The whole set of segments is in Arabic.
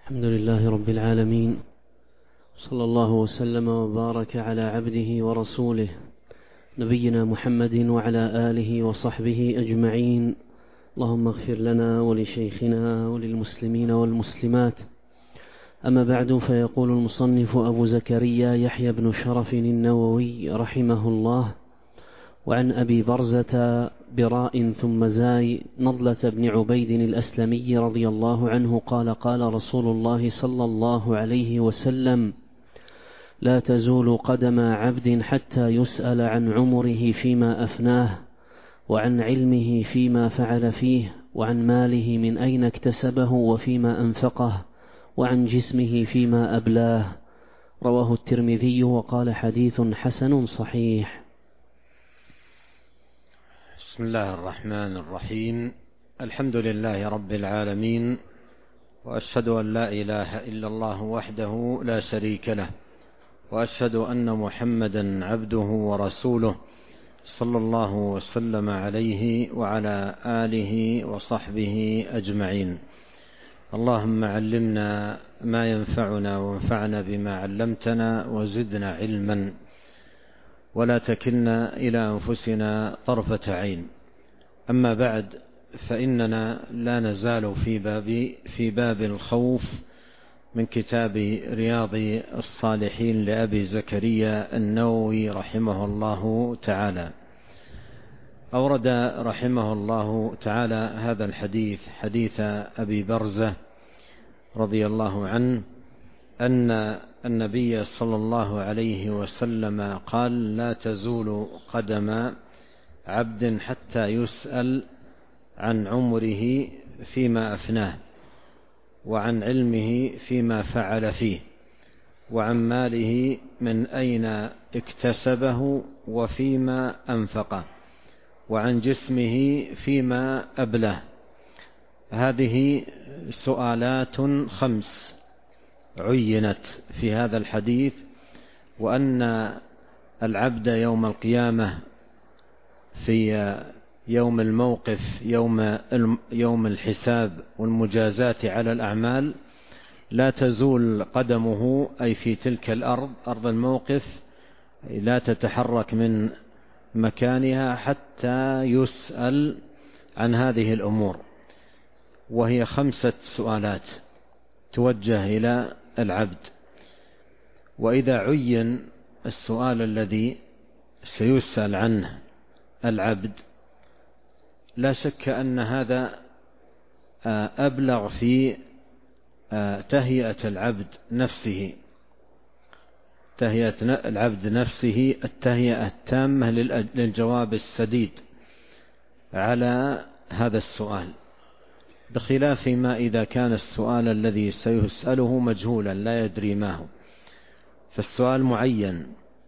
الحمد لله رب العالمين، صلى الله وسلم وبارك على عبده ورسوله نبينا محمد وعلى آله وصحبه أجمعين. اللهم اغفر لنا ولشيخنا وللمسلمين والمسلمات. أما بعد، فيقول المصنف أبو زكريا يحيى بن شرف النووي رحمه الله: وعن أبي برزة براء ثم زاي نضلة بن عبيد الأسلمي رضي الله عنه قال: قال رسول الله صلى الله عليه وسلم: لا تزول قدم عبد حتى يسأل عن عمره فيما أفناه، وعن علمه فيما فعل فيه، وعن ماله من أين اكتسبه وفيما أنفقه، وعن جسمه فيما أبلاه. رواه الترمذي وقال: حديث حسن صحيح. بسم الله الرحمن الرحيم. الحمد لله رب العالمين، وأشهد أن لا إله إلا الله وحده لا شريك له، وأشهد أن محمدا عبده ورسوله صلى الله وسلم عليه وعلى آله وصحبه أجمعين. اللهم علمنا ما ينفعنا وانفعنا بما علمتنا وزدنا علما، ولا تكلنا إلى أنفسنا طرفة عين. أما بعد، فإننا لا نزال في باب الخوف من كتاب رياض الصالحين لأبي زكريا النووي رحمه الله تعالى. أورد رحمه الله تعالى هذا الحديث، حديث أبي برزة رضي الله عنه، أن النبي صلى الله عليه وسلم قال: لا تزول قدم عبد حتى يسأل عن عمره فيما أفناه، وعن علمه فيما فعل فيه، وعن ماله من أين اكتسبه وفيما أنفقه، وعن جسمه فيما أبلاه. هذه سؤالات 5 عينت في هذا الحديث، وأن العبد يوم القيامة في يوم الموقف، يوم الحساب والمجازاة على الأعمال، لا تزول قدمه، أي في تلك الأرض، أرض الموقف، لا تتحرك من مكانها حتى يسأل عن هذه الأمور. وهي 5 سؤالات توجه إلى العبد. وإذا عين السؤال الذي سيسأل عنه العبد، لا شك أن هذا أبلغ في تهيئة العبد نفسه، تهيئة العبد نفسه التهيئة التامة للجواب السديد على هذا السؤال، بخلاف ما إذا كان السؤال الذي سيسأله مجهولا لا يدري ما هو. فالسؤال معين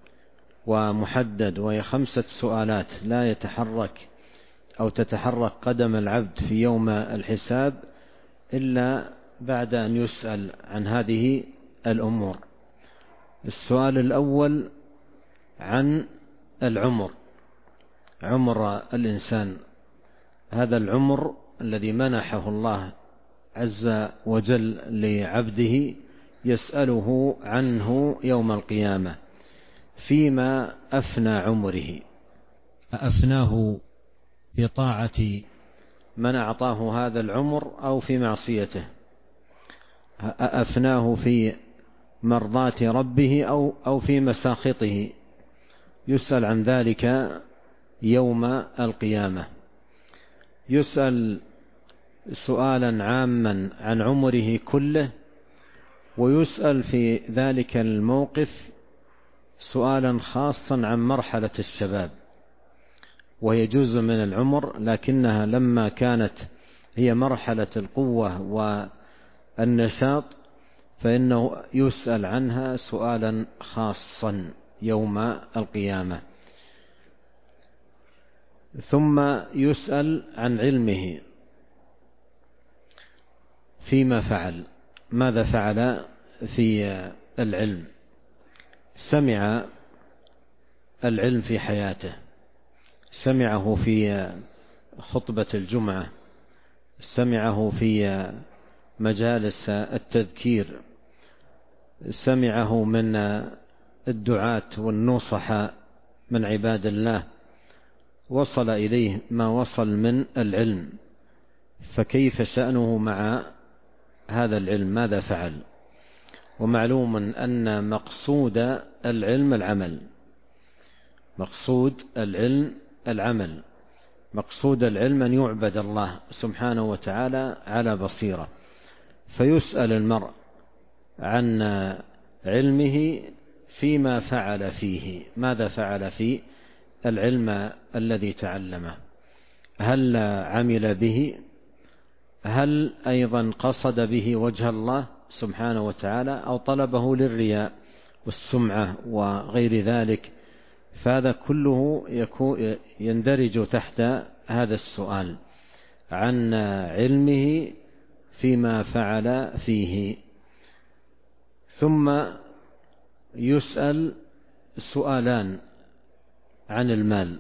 ومحدد، وهي 5 سؤالات لا يتحرك أو تتحرك قدم العبد في يوم الحساب إلا بعد أن يسأل عن هذه الأمور. السؤال الأول عن العمر، عمر الإنسان، هذا العمر الذي منحه الله عز وجل لعبده، يسأله عنه يوم القيامة: فيما أفنى عمره، أفناه في طاعة من أعطاه هذا العمر أو في معصيته، أفناه في مرضاة ربه أو في مساخطه. يسأل عن ذلك يوم القيامة. يسأل سؤالا عاما عن عمره كله، ويسأل في ذلك الموقف سؤالا خاصا عن مرحلة الشباب، وهي جزء من العمر، لكنها لما كانت هي مرحلة القوة والنشاط فإنه يسأل عنها سؤالا خاصا يوم القيامة. ثم يسأل عن علمه فيما فعل، ماذا فعل في العلم؟ سمع العلم في حياته، سمعه في خطبة الجمعة، سمعه في مجالس التذكير، سمعه من الدعاة والنصحاء من عباد الله، وصل إليه ما وصل من العلم، فكيف شأنه مع هذا العلم؟ ماذا فعل؟ ومعلوم أن مقصود العلم العمل، مقصود العلم العمل، مقصود العلم أن يعبد الله سبحانه وتعالى على بصيرة. فيسأل المرء عن علمه فيما فعل فيه، ماذا فعل في العلم الذي تعلمه؟ هل عمل به؟ هل أيضا قصد به وجه الله سبحانه وتعالى، أو طلبه للرياء والسمعة وغير ذلك؟ فهذا كله يندرج تحت هذا السؤال عن علمه فيما فعل فيه. ثم يسأل سؤالان عن المال،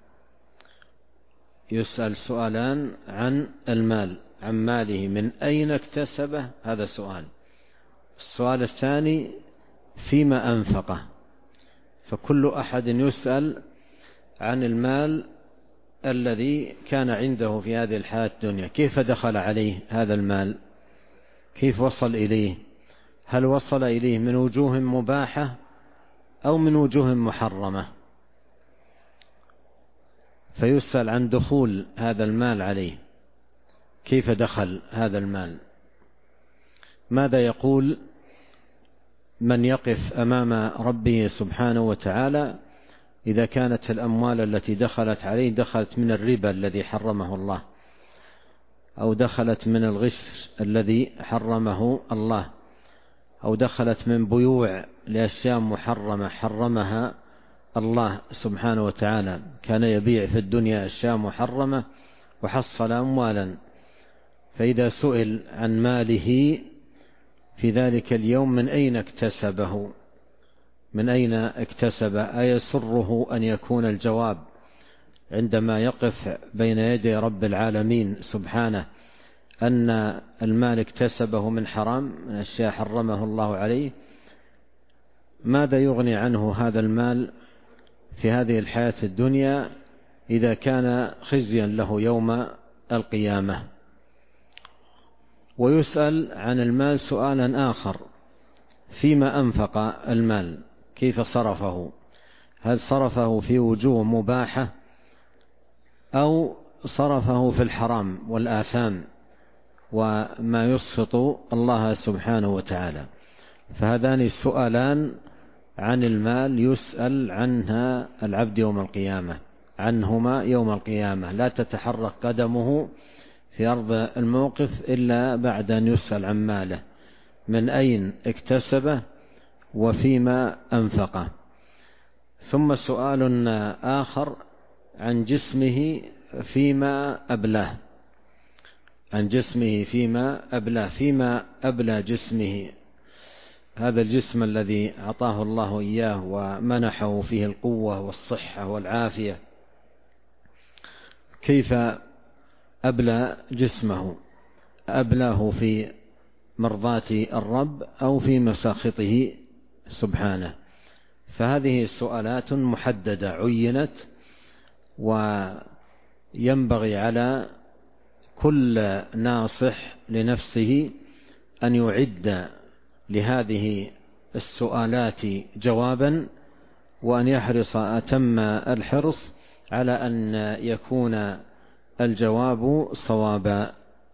يسأل سؤالان عن المال، عن ماله، من أين اكتسبه، هذا سؤال. السؤال الثاني فيما أنفقه. فكل أحد يسأل عن المال الذي كان عنده في هذه الحياة الدنيا، كيف دخل عليه هذا المال، كيف وصل إليه، هل وصل إليه من وجوه مباحة أو من وجوه محرمة؟ فيسأل عن دخول هذا المال عليه، كيف دخل هذا المال؟ ماذا يقول من يقف أمام ربه سبحانه وتعالى إذا كانت الأموال التي دخلت عليه دخلت من الربا الذي حرمه الله، أو دخلت من الغش الذي حرمه الله، أو دخلت من بيوع لأشياء محرمة حرمها الله سبحانه وتعالى؟ كان يبيع في الدنيا أشياء محرمة وحصل أموالا، فإذا سئل عن ماله في ذلك اليوم من أين اكتسبه، من أين اكتسب؟ أيسره أن يكون الجواب عندما يقف بين يدي رب العالمين سبحانه أن المال اكتسبه من حرام، من أشياء حرمه الله عليه؟ ماذا يغني عنه هذا المال في هذه الحياة الدنيا إذا كان خزيا له يوم القيامة؟ ويسأل عن المال سؤالا آخر، فيما أنفق المال، كيف صرفه؟ هل صرفه في وجوه مباحة أو صرفه في الحرام والآثام وما يسخط الله سبحانه وتعالى؟ فهذان السؤالان عن المال يسأل عنها العبد يوم القيامة، عنهما يوم القيامة، لا تتحرك قدمه في أرض الموقف إلا بعد أن يسأل عن ماله، من أين اكتسبه وفيما أنفقه. ثم سؤال آخر عن جسمه فيما أبلاه، عن جسمه فيما أبلاه، فيما أبلى جسمه، هذا الجسم الذي أعطاه الله إياه ومنحه فيه القوة والصحة والعافية، كيف أبلى جسمه؟ أبلاه في مرضاة الرب أو في مساخطه سبحانه؟ فهذه السؤالات محددة عينت، وينبغي على كل ناصح لنفسه أن يعد لهذه السؤالات جوابا، وأن يحرص أتم الحرص على أن يكون الجواب صوابا.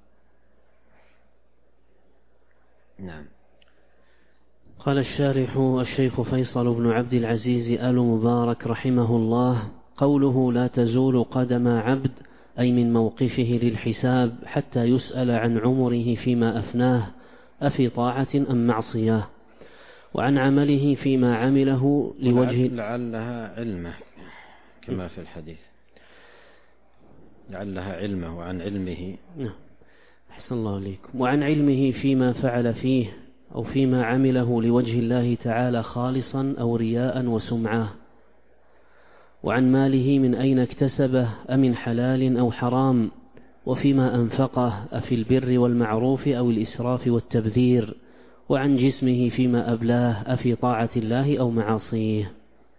نعم. قال الشارح الشيخ فيصل بن عبد العزيز آل مبارك رحمه الله: قوله لا تزول قدم عبد أي من موقفه للحساب حتى يسأل عن عمره فيما أفناه أفي طاعة أم معصية، وعن عمله فيما عمله لوجه لعلها علمه كما في الحديث، لعلها علمه وعن علمه. أحسن الله عليكم. وعن علمه فيما فعل فيه أو فيما عمله لوجه الله تعالى خالصا أو رياء وسمعة. وعن ماله من أين اكتسبه أمن حلال أو حرام، وفيما أنفقه أفي البر والمعروف أو الإسراف والتبذير، وعن جسمه فيما أبلاه أفي طاعة الله أو معاصيه.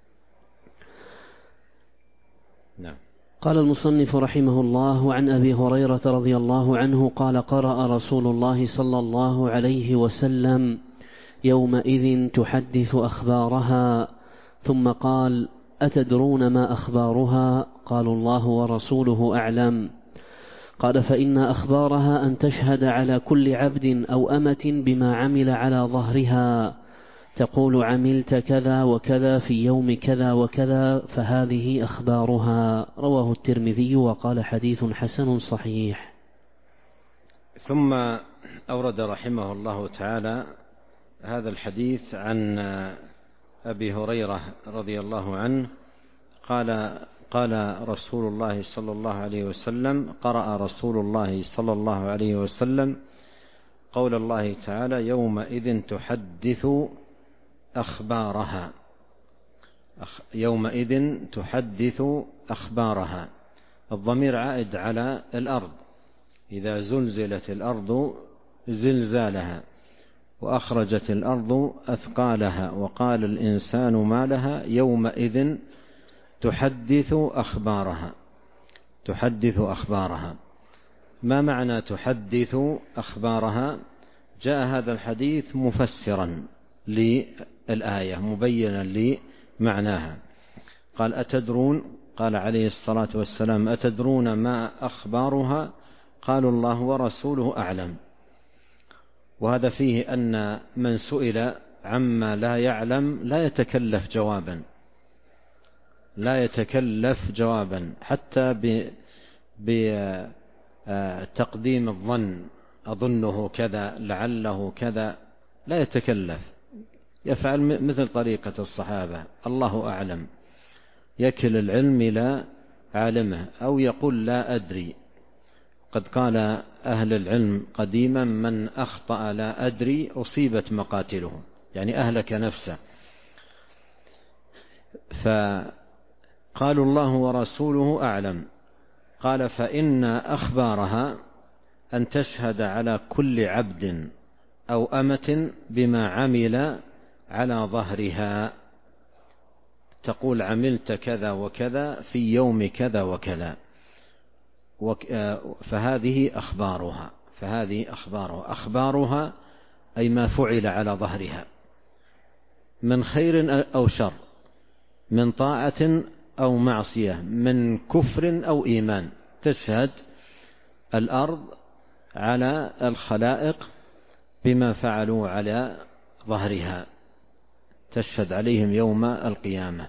نعم. قال المصنف رحمه الله: وعن أبي هريرة رضي الله عنه قال: قرأ رسول الله صلى الله عليه وسلم: يومئذ تحدث أخبارها، ثم قال: أتدرون ما أخبارها؟ قالوا: الله ورسوله أعلم. قال: فإن أخبارها أن تشهد على كل عبد أو أمة بما عمل على ظهرها، تقول: عملت كذا وكذا في يوم كذا وكذا، فهذه أخبارها. رواه الترمذي وقال: حديث حسن صحيح. ثم أورد رحمه الله تعالى هذا الحديث عن أبي هريرة رضي الله عنه قال رسول الله صلى الله عليه وسلم: قرأ رسول الله صلى الله عليه وسلم قول الله تعالى: يومئذ تحدث أخبارها. يومئذ تحدث أخبارها، الضمير عائد على الأرض، إذا زلزلت الأرض زلزالها وأخرجت الأرض أثقالها وقال الإنسان ما لها يومئذ تحدث أخبارها. تحدث أخبارها، ما معنى تحدث أخبارها؟ جاء هذا الحديث مفسرا للآية مبينا لمعناها. قال: أتدرون، قال عليه الصلاة والسلام: أتدرون ما أخبارها؟ قالوا: الله ورسوله أعلم. وهذا فيه أن من سئل عما لا يعلم لا يتكلف جوابا حتى بتقديم الظن، أظنه كذا، لعله كذا، لا يتكلف، يفعل مثل طريقة الصحابة: الله أعلم، يكل العلم إلى عالمه، أو يقول: لا أدري. قد قال أهل العلم قديما: من أخطأ لا أدري أصيبت مقاتله، يعني أهلك نفسه. فقالوا: الله ورسوله أعلم. قال: فإن أخبارها أن تشهد على كل عبد أو أمة بما عمل على ظهرها، تقول: عملت كذا وكذا في يوم كذا وكذا، فهذه أخبارها. أخبارها أي ما فعل على ظهرها من خير أو شر، من طاعة أو معصية، من كفر أو إيمان. تشهد الأرض على الخلائق بما فعلوا على ظهرها، تشهد عليهم يوم القيامة.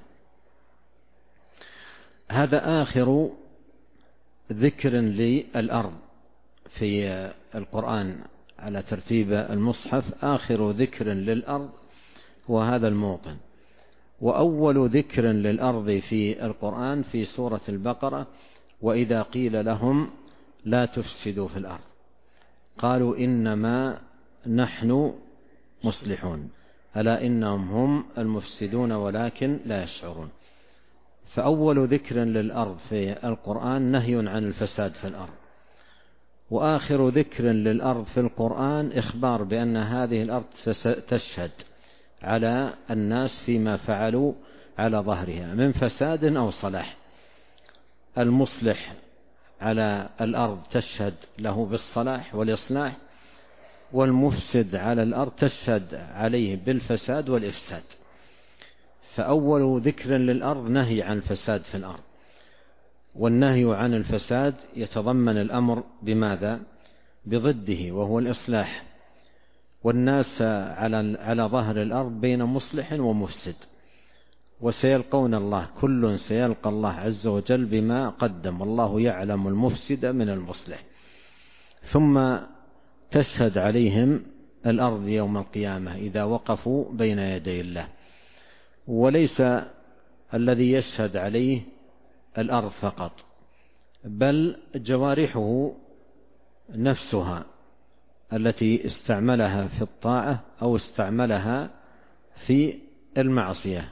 هذا آخر ذكر للأرض في القرآن على ترتيب المصحف، آخر ذكر للأرض وهذا الموطن. وأول ذكر للأرض في القرآن في سورة البقرة: وإذا قيل لهم لا تفسدوا في الأرض قالوا إنما نحن مصلحون ألا إنهم هم المفسدون ولكن لا يشعرون. فأول ذكر للأرض في القرآن نهي عن الفساد في الأرض، وآخر ذكر للأرض في القرآن إخبار بأن هذه الأرض تشهد على الناس فيما فعلوا على ظهرها من فساد أو صلاح. المصلح على الأرض تشهد له بالصلاح والإصلاح، والمفسد على الأرض تشهد عليه بالفساد والإفساد. فأول ذكر للأرض نهي عن الفساد في الأرض، والنهي عن الفساد يتضمن الأمر بماذا؟ بضده، وهو الإصلاح. والناس على ظهر الأرض بين مصلح ومفسد، وسيلقون الله، كل سيلقى الله عز وجل بما قدم، والله يعلم المفسد من المصلح. ثم تشهد عليهم الأرض يوم القيامة إذا وقفوا بين يدي الله. وليس الذي يشهد عليه الأرض فقط، بل جوارحه نفسها التي استعملها في الطاعة أو استعملها في المعصية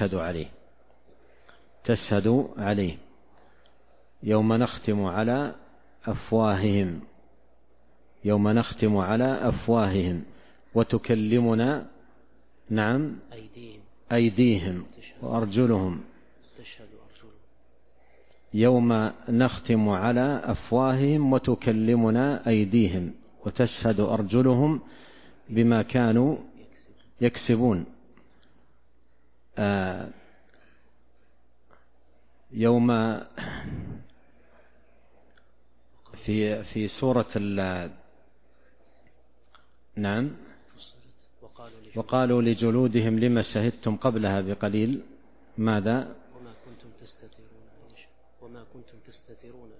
تشهد عليه. يوم نختم على أفواههم، يوم نختم على أفواههم وتكلمنا نعم أيديهم وأرجلهم. يوم نختم على أفواههم وتكلمنا أيديهم وتشهد أرجلهم بما كانوا يكسبون. يوم في سورة نعم وقالوا لجلودهم لما شهدتم قبلها بقليل ماذا وما كنتم تستترون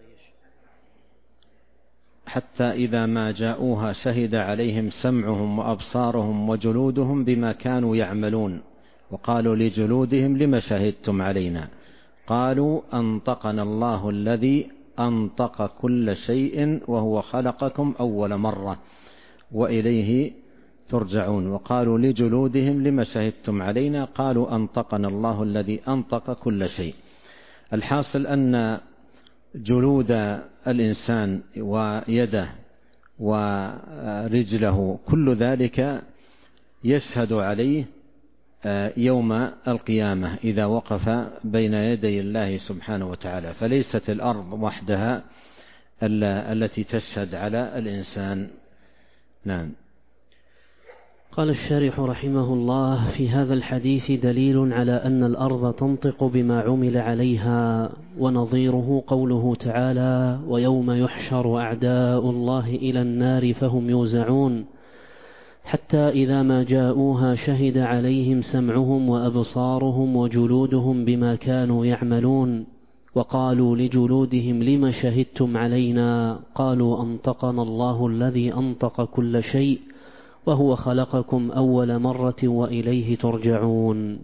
حتى إذا ما جاءوها شهد عليهم سمعهم وأبصارهم وجلودهم بما كانوا يعملون. وقالوا لجلودهم لما شهدتم علينا قالوا أنطقنا الله الذي أنطق كل شيء وهو خلقكم أول مرة وإليه ترجعون. وقالوا لجلودهم لما شهدتم علينا قالوا أنطقنا الله الذي أنطق كل شيء. الحاصل أن جلود الإنسان ويده ورجله كل ذلك يشهد عليه يوم القيامة إذا وقف بين يدي الله سبحانه وتعالى، فليست الأرض وحدها التي تشهد على الإنسان. نعم. قال الشارح رحمه الله: في هذا الحديث دليل على أن الأرض تنطق بما عمل عليها، ونظيره قوله تعالى: ويوم يحشر أعداء الله إلى النار فهم يوزعون، حتى إذا ما جاءوها شهد عليهم سمعهم وأبصارهم وجلودهم بما كانوا يعملون. وقالوا لجلودهم لم شهدتم علينا قالوا أنطقنا الله الذي أنطق كل شيء وهو خلقكم أول مرة وإليه ترجعون.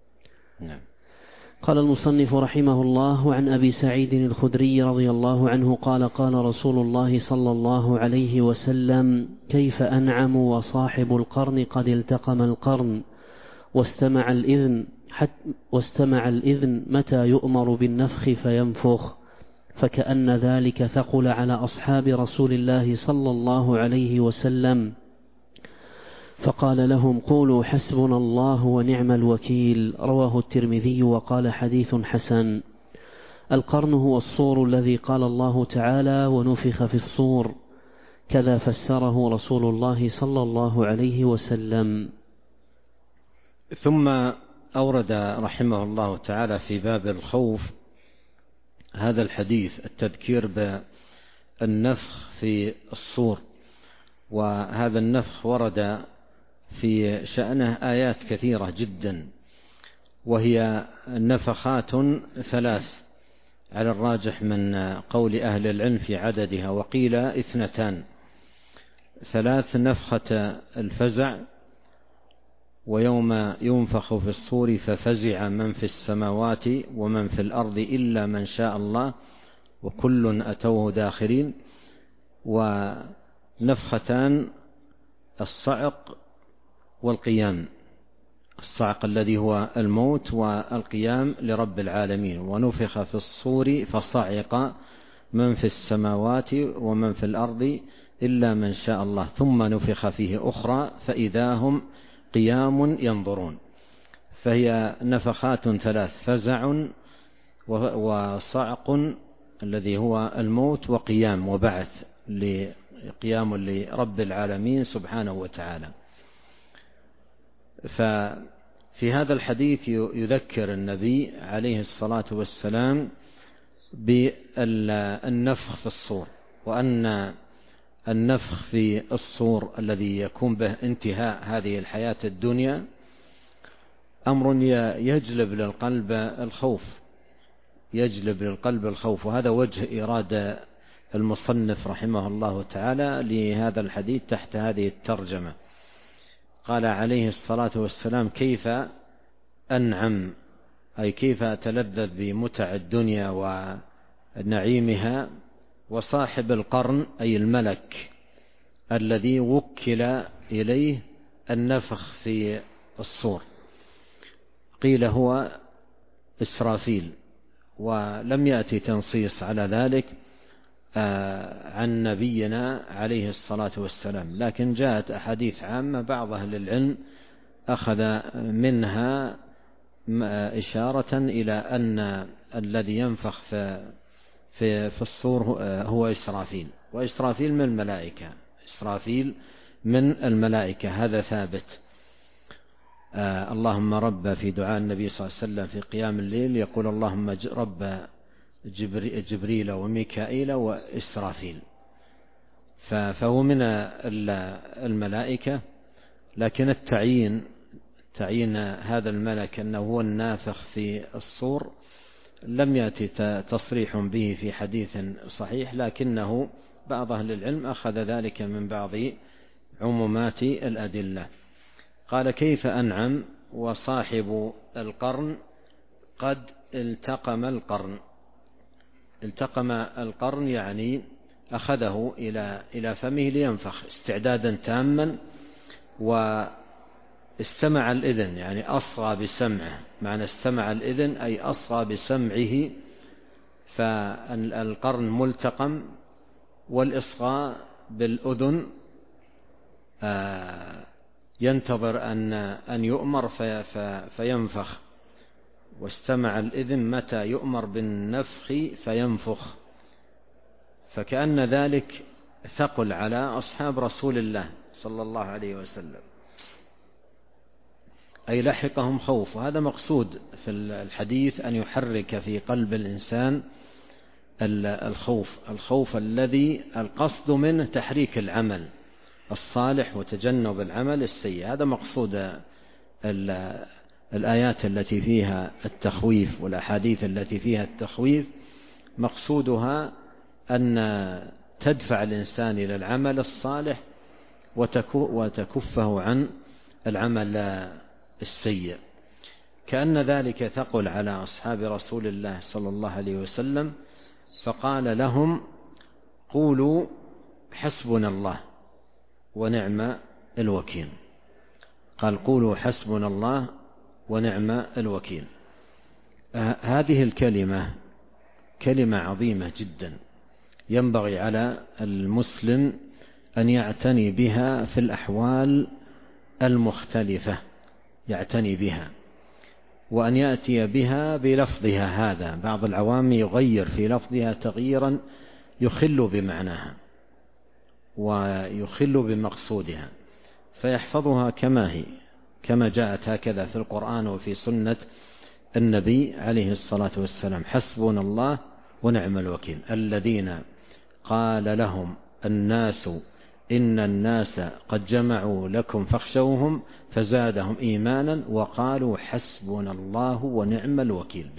قال المصنف رحمه الله: عن أبي سعيد الخدري رضي الله عنه قال: قال رسول الله صلى الله عليه وسلم: كيف أنعم وصاحب القرن قد التقم القرن واستمع الإذن متى يؤمر بالنفخ فينفخ. فكأن ذلك ثقل على أصحاب رسول الله صلى الله عليه وسلم، فقال لهم: قولوا حسبنا الله ونعم الوكيل. رواه الترمذي وقال: حديث حسن. القرن هو الصور الذي قال الله تعالى: ونفخ في الصور، كذا فسره رسول الله صلى الله عليه وسلم. ثم أورد رحمه الله تعالى في باب الخوف هذا الحديث التذكير بالنفخ في الصور، وهذا النفخ ورد في شأنه آيات كثيرة جدا، وهي نفخات ثلاث على الراجح من قول أهل العلم في عددها، وقيل 2: 3 نفخة الفزع، ويوم ينفخ في الصور ففزع من في السماوات ومن في الأرض إلا من شاء الله وكل أتوه داخرين، ونفختان الصعق والقيام، الصعق الذي هو الموت والقيام لرب العالمين. ونفخ في الصور فصعق من في السماوات ومن في الأرض إلا من شاء الله، ثم نفخ فيه أخرى فإذا هم قيام ينظرون. فهي نفخات 3: فزع وصعق الذي هو الموت، وقيام وبعث قيام لرب العالمين سبحانه وتعالى. ففي هذا الحديث يذكر النبي عليه الصلاة والسلام بالنفخ في الصور، وأن النفخ في الصور الذي يكون به انتهاء هذه الحياة الدنيا أمر يجلب للقلب الخوف، وهذا وجه إرادة المصنف رحمه الله تعالى لهذا الحديث تحت هذه الترجمة. قال عليه الصلاة والسلام: كيف أنعم، أي كيف أتلذذ بمتع الدنيا ونعيمها، وصاحب القرن أي الملك الذي وكل إليه النفخ في الصور، قيل هو إسرافيل، ولم يأتي تنصيص على ذلك، عن نبينا عليه الصلاة والسلام، لكن جاءت أحاديث عامة بعض أهل العلم أخذ منها إشارة إلى أن الذي ينفخ في الصور هو إسرافيل، وإسرافيل من الملائكة، إسرافيل من الملائكة، هذا ثابت. اللهم رب في دعاء النبي صلى الله عليه وسلم في قيام الليل يقول اللهم رب جبريل وميكائيل وإسرافيل، فهو من الملائكة. لكن تعيين هذا الملك أنه هو النافخ في الصور لم يأتي تصريح به في حديث صحيح، لكنه بعض أهل العلم أخذ ذلك من بعض عمومات الأدلة. قال كيف أنعم وصاحب القرن قد التقم القرن. التقم القرن يعني أخذه إلى فمه لينفخ استعدادا تاما، واستمع الإذن يعني أصغى بسمعه، معنى استمع الإذن أي أصغى بسمعه، فالقرن ملتقم، والإصغاء بالأذن ينتظر أن يؤمر فينفخ، واستمع الإذن متى يؤمر بالنفخ فينفخ. فكأن ذلك ثقل على أصحاب رسول الله صلى الله عليه وسلم، أي لحقهم خوف. وهذا مقصود في الحديث، أن يحرك في قلب الإنسان الخوف الذي القصد منه تحريك العمل الصالح وتجنب العمل السيء. هذا مقصود الآيات التي فيها التخويف والأحاديث التي فيها التخويف، مقصودها أن تدفع الإنسان إلى العمل الصالح وتكفه عن العمل السيء. كأن ذلك ثقل على أصحاب رسول الله صلى الله عليه وسلم، فقال لهم قولوا حسبنا الله ونعم الوكيل. قال قولوا حسبنا الله ونعم الوكيل. هذه الكلمة كلمة عظيمة جدا، ينبغي على المسلم أن يعتني بها في الأحوال المختلفة، يعتني بها وأن يأتي بها بلفظها. هذا بعض العوام يغير في لفظها تغييرا يخل بمعناها ويخل بمقصودها، فيحفظها كما هي، كما جاءت هكذا في القرآن وفي سنة النبي عليه الصلاة والسلام. حسبنا الله ونعم الوكيل. الذين قال لهم الناس إن الناس قد جمعوا لكم فاخشوهم فزادهم إيمانا وقالوا حسبنا الله ونعم الوكيل.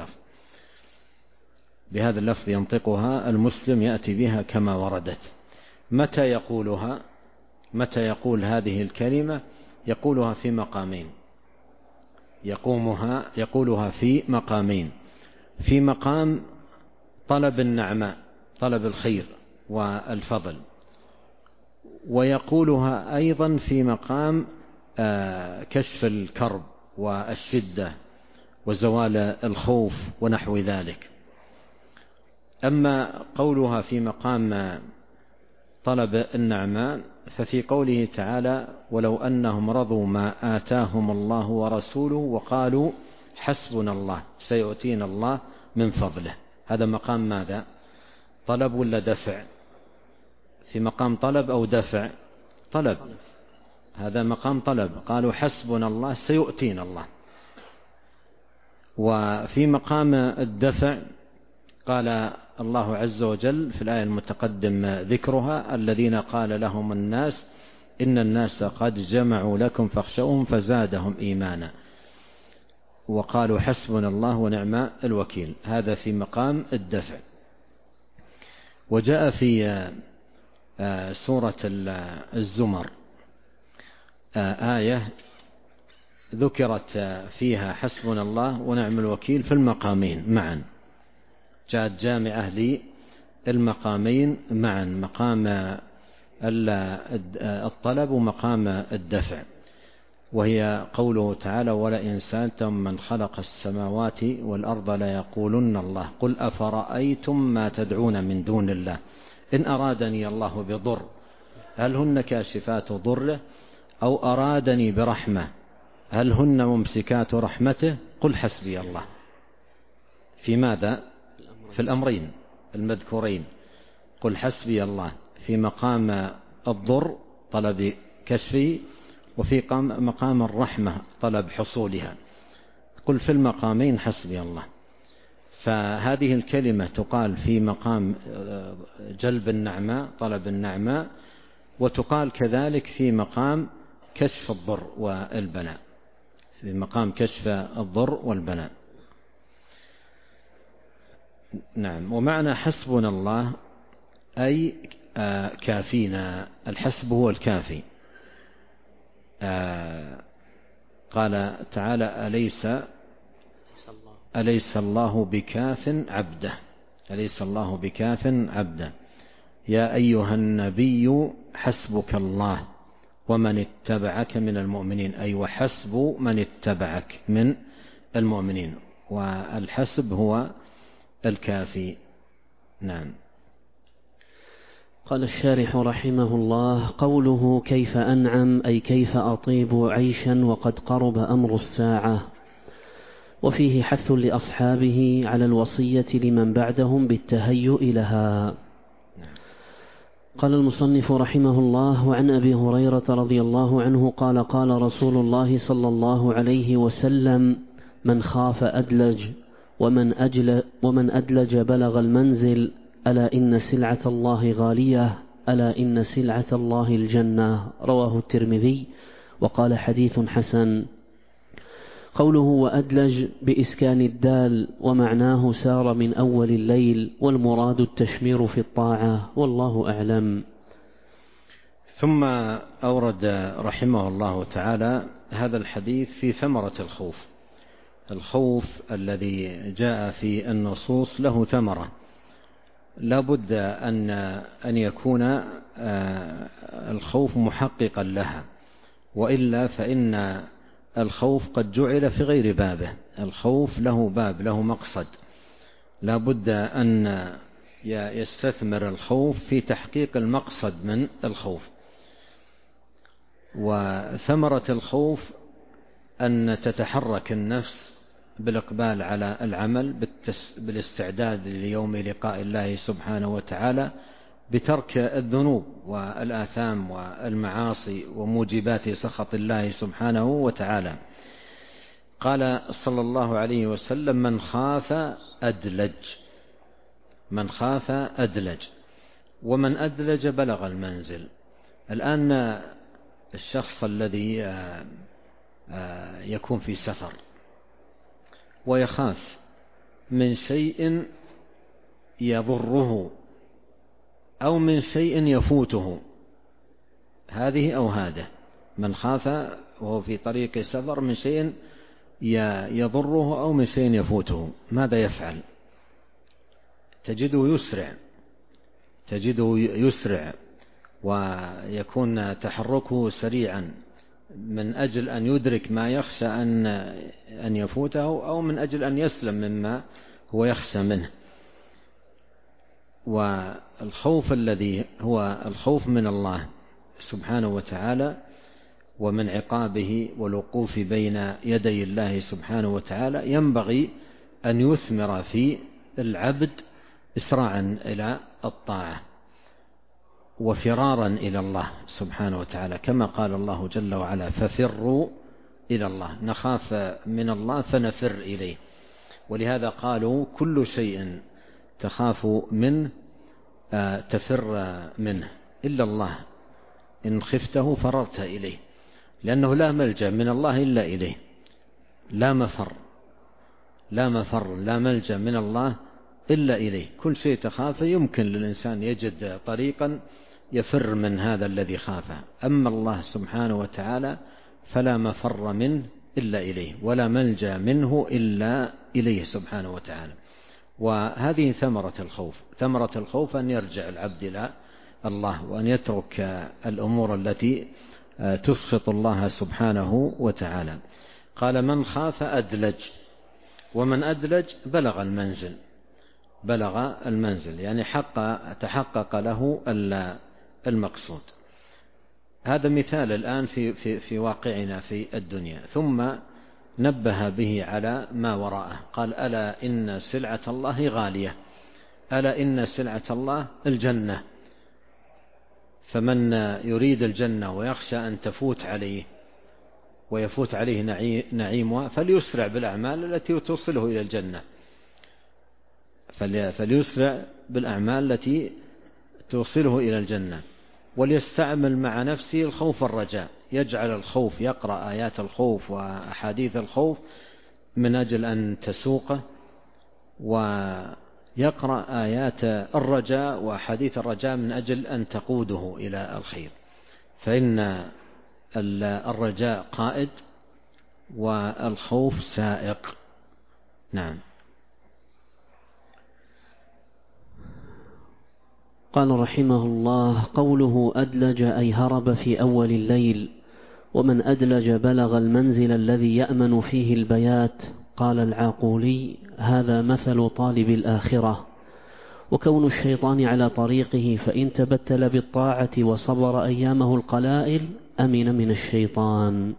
بهذا اللفظ ينطقها المسلم، يأتي بها كما وردت. متى يقولها؟ متى يقول هذه الكلمة؟ يقولها في مقامين، يقولها في مقامين: في مقام طلب النعماء، طلب الخير والفضل، ويقولها أيضا في مقام كشف الكرب والشدة وزوال الخوف ونحو ذلك. أما قولها في مقام طلب النعماء ففي قوله تعالى: ولو أنهم رضوا ما آتاهم الله ورسوله وقالوا حسبنا الله سيؤتينا الله من فضله. هذا مقام ماذا؟ طلب ولا دفع؟ في مقام طلب أو دفع؟ طلب. هذا مقام طلب، قالوا حسبنا الله سيؤتينا الله. وفي مقام الدفع قال الله عز وجل في الآية المتقدم ذكرها: الذين قال لهم الناس إن الناس قد جمعوا لكم فاخشوهم فزادهم إيمانا وقالوا حسبنا الله ونعم الوكيل. هذا في مقام الدفع. وجاء في سورة الزمر آية ذكرت فيها حسبنا الله ونعم الوكيل في المقامين معا، جاءت جامعة للمقامين معا، مقام الطلب ومقام الدفع. وهي قوله تعالى: ولئن سألتم من خلق السماوات والأرض ليقولن الله قل أفرأيتم ما تدعون من دون الله إن أرادني الله بضر هل هن كاشفات ضره أو أرادني برحمة هل هن ممسكات رحمته قل حسبي الله. في ماذا؟ في الأمرين المذكورين، قل حسبي الله في مقام الضر طلب كشفه، وفي مقام الرحمة طلب حصولها. قل في المقامين حسبي الله. فهذه الكلمة تقال في مقام جلب النعماء طلب النعماء، وتقال كذلك في مقام كشف الضر والبلاء، في مقام كشف الضر والبلاء. نعم. ومعنى حسبنا الله أي كافينا، الحسب هو الكافي. قال تعالى: أليس الله بكاف عبده، أليس الله بكاف عبده. يا أيها النبي حسبك الله ومن اتبعك من المؤمنين، أي وحسب من اتبعك من المؤمنين، والحسب هو الكافي. نعم. قال الشارح رحمه الله: قوله كيف أنعم أي كيف أطيب عيشا وقد قرب أمر الساعة، وفيه حث لأصحابه على الوصية لمن بعدهم بالتهيؤ لها. قال المصنف رحمه الله: وعن أبي هريرة رضي الله عنه قال: قال رسول الله صلى الله عليه وسلم: من خاف أدلج ومن أدلج بلغ المنزل، ألا إن سلعة الله غالية، ألا إن سلعة الله الجنة. رواه الترمذي وقال حديث حسن. قوله وأدلج بإسكان الدال، ومعناه سار من أول الليل، والمراد التشمير في الطاعة، والله أعلم. ثم أورد رحمه الله تعالى هذا الحديث في ثمرة الخوف. الخوف الذي جاء في النصوص له ثمرة، لا بد أن يكون الخوف محققا لها، وإلا فإن الخوف قد جعل في غير بابه. الخوف له باب، له مقصد، لا بد أن يستثمر الخوف في تحقيق المقصد من الخوف. وثمرة الخوف أن تتحرك النفس بالإقبال على العمل، بالاستعداد ليوم لقاء الله سبحانه وتعالى، بترك الذنوب والآثام والمعاصي وموجبات سخط الله سبحانه وتعالى. قال صلى الله عليه وسلم: من خاف أدلج، من خاف أدلج، ومن أدلج بلغ المنزل. الآن الشخص الذي يكون في سفر ويخاف من شيء يضره أو من شيء يفوته، هذه أو هذا، من خاف وهو في طريق سفر من شيء يضره أو من شيء يفوته، ماذا يفعل؟ تجده يسرع ويكون تحركه سريعا من أجل أن يدرك ما يخشى أن يفوته، أو من أجل أن يسلم مما هو يخشى منه. والخوف الذي هو الخوف من الله سبحانه وتعالى ومن عقابه والوقوف بين يدي الله سبحانه وتعالى ينبغي أن يثمر في العبد إسراعا إلى الطاعة وفرارا إلى الله سبحانه وتعالى، كما قال الله جل وعلا: ففروا إلى الله. نخاف من الله فنفر إليه. ولهذا قالوا: كل شيء تخاف منه تفر منه إلا الله، إن خفته فررت إليه، لأنه لا ملجأ من الله إلا إليه، لا مفر لا ملجأ من الله إلا إليه. كل شيء تخافه يمكن للإنسان يجد طريقا يفر من هذا الذي خافه، أما الله سبحانه وتعالى فلا مفر منه إلا إليه، ولا ملجأ منه إلا إليه سبحانه وتعالى. وهذه ثمرة الخوف. ثمرة الخوف أن يرجع العبد إلى الله، وأن يترك الأمور التي تسخط الله سبحانه وتعالى. قال من خاف أدلج، ومن أدلج بلغ المنزل يعني تحقق له المقصود. هذا مثال الآن في واقعنا في الدنيا. ثم نبه به على ما وراءه، قال ألا إن سلعة الله غالية، ألا إن سلعة الله الجنة. فمن يريد الجنة ويخشى أن تفوت عليه ويفوت عليه نعيمها فليسرع بالأعمال التي توصله إلى الجنة، فليسرع بالأعمال التي توصله إلى الجنة، وليستعمل مع نفسه الخوف والرجاء، يجعل الخوف، يقرأ آيات الخوف وأحاديث الخوف من أجل أن تسوقه، ويقرأ آيات الرجاء وأحاديث الرجاء من أجل أن تقوده إلى الخير، فإن الرجاء قائد والخوف سائق. نعم. قال رحمه الله: قوله أدلج أي هرب في أول الليل، ومن أدلج بلغ المنزل الذي يأمن فيه البيات. قال العاقولي: هذا مثل طالب الآخرة. وكون الشيطان على طريقه فإن تبتل بالطاعة وصبر أيامه القلائل أمن من الشيطان.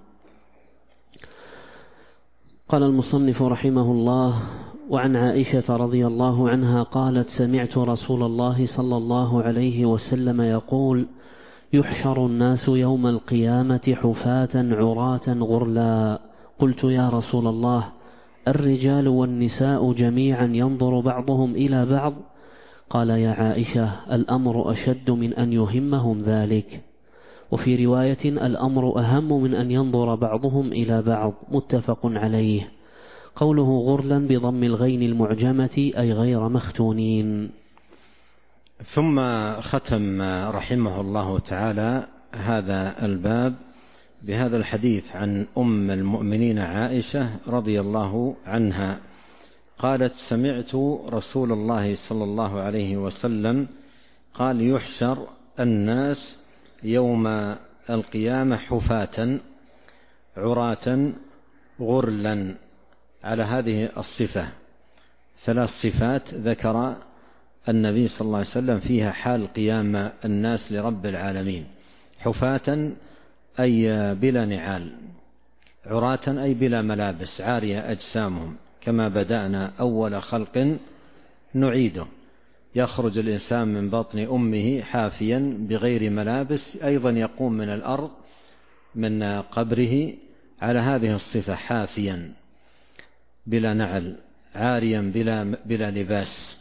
قال المصنف رحمه الله: وعن عائشة رضي الله عنها قالت: سمعت رسول الله صلى الله عليه وسلم يقول: يحشر الناس يوم القيامة حفاة عراة غرلا. قلت: يا رسول الله، الرجال والنساء جميعا ينظر بعضهم إلى بعض؟ قال: يا عائشة، الأمر أشد من أن يهمهم ذلك. وفي رواية: الأمر أهم من أن ينظر بعضهم إلى بعض. متفق عليه. قوله غرلا بضم الغين المعجمة أي غير مختونين. ثم ختم رحمه الله تعالى هذا الباب بهذا الحديث عن أم المؤمنين عائشة رضي الله عنها قالت: سمعت رسول الله صلى الله عليه وسلم قال: يحشر الناس يوم القيامة حفاة عراة غرلا. على هذه الصفة 3 صفات ذكر النبي صلى الله عليه وسلم فيها حال قيام الناس لرب العالمين: حفاة أي بلا نعال، عراة أي بلا ملابس، عارية أجسامهم، كما بدأنا أول خلق نعيده. يخرج الإنسان من بطن أمه حافيا بغير ملابس، أيضا يقوم من الأرض من قبره على هذه الصفة: حافيا بلا نعل، عاريا بلا لباس،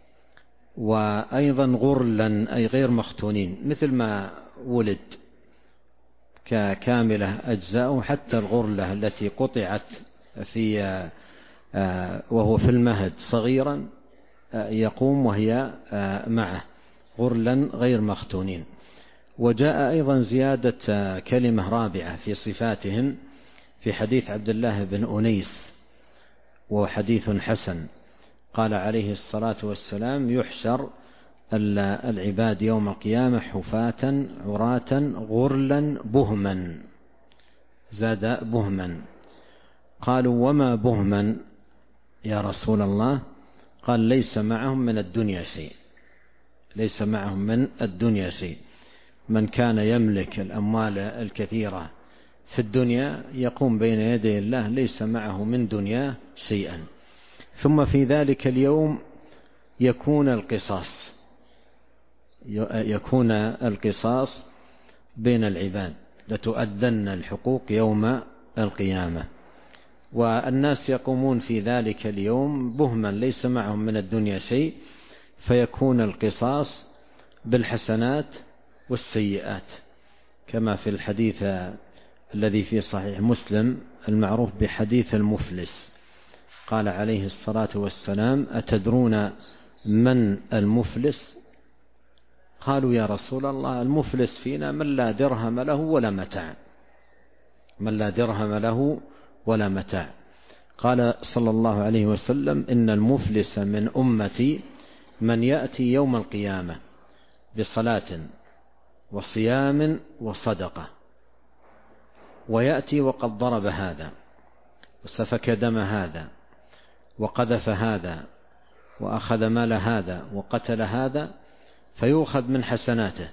وأيضا غرلا أي غير مختونين، مثل ما ولد ككاملة أجزاءه، حتى الغرلة التي قطعت وهو في المهد صغيرا يقوم وهي معه، غرلا غير مختونين. وجاء أيضا زيادة كلمة رابعة في صفاتهم في حديث عبد الله بن أنيس، وهو حديث حسن. قال عليه الصلاة والسلام: يحشر العباد يوم القيامة حفاة عراة غرلا بهما. زاد بهما. قالوا: وما بهما يا رسول الله؟ قال: ليس معهم من الدنيا شيء، ليس معهم من الدنيا شيء. من كان يملك الأموال الكثيرة في الدنيا يقوم بين يدي الله ليس معه من دنيا شيئا. ثم في ذلك اليوم يكون القصاص بين العباد، لتؤدن الحقوق يوم القيامة. والناس يقومون في ذلك اليوم بهما ليس معهم من الدنيا شيء، فيكون القصاص بالحسنات والسيئات، كما في الحديث الذي في صحيح مسلم المعروف بحديث المفلس. قال عليه الصلاة والسلام: أتدرون من المفلس؟ قالوا: يا رسول الله، المفلس فينا من لا درهم له ولا متاع، من لا درهم له ولا متاع. قال صلى الله عليه وسلم: إن المفلس من أمتي من يأتي يوم القيامة بصلاة وصيام وصدقة ويأتي وقد ضرب هذا وسفك دم هذا وقذف هذا وأخذ مال هذا وقتل هذا، فيؤخذ من حسناته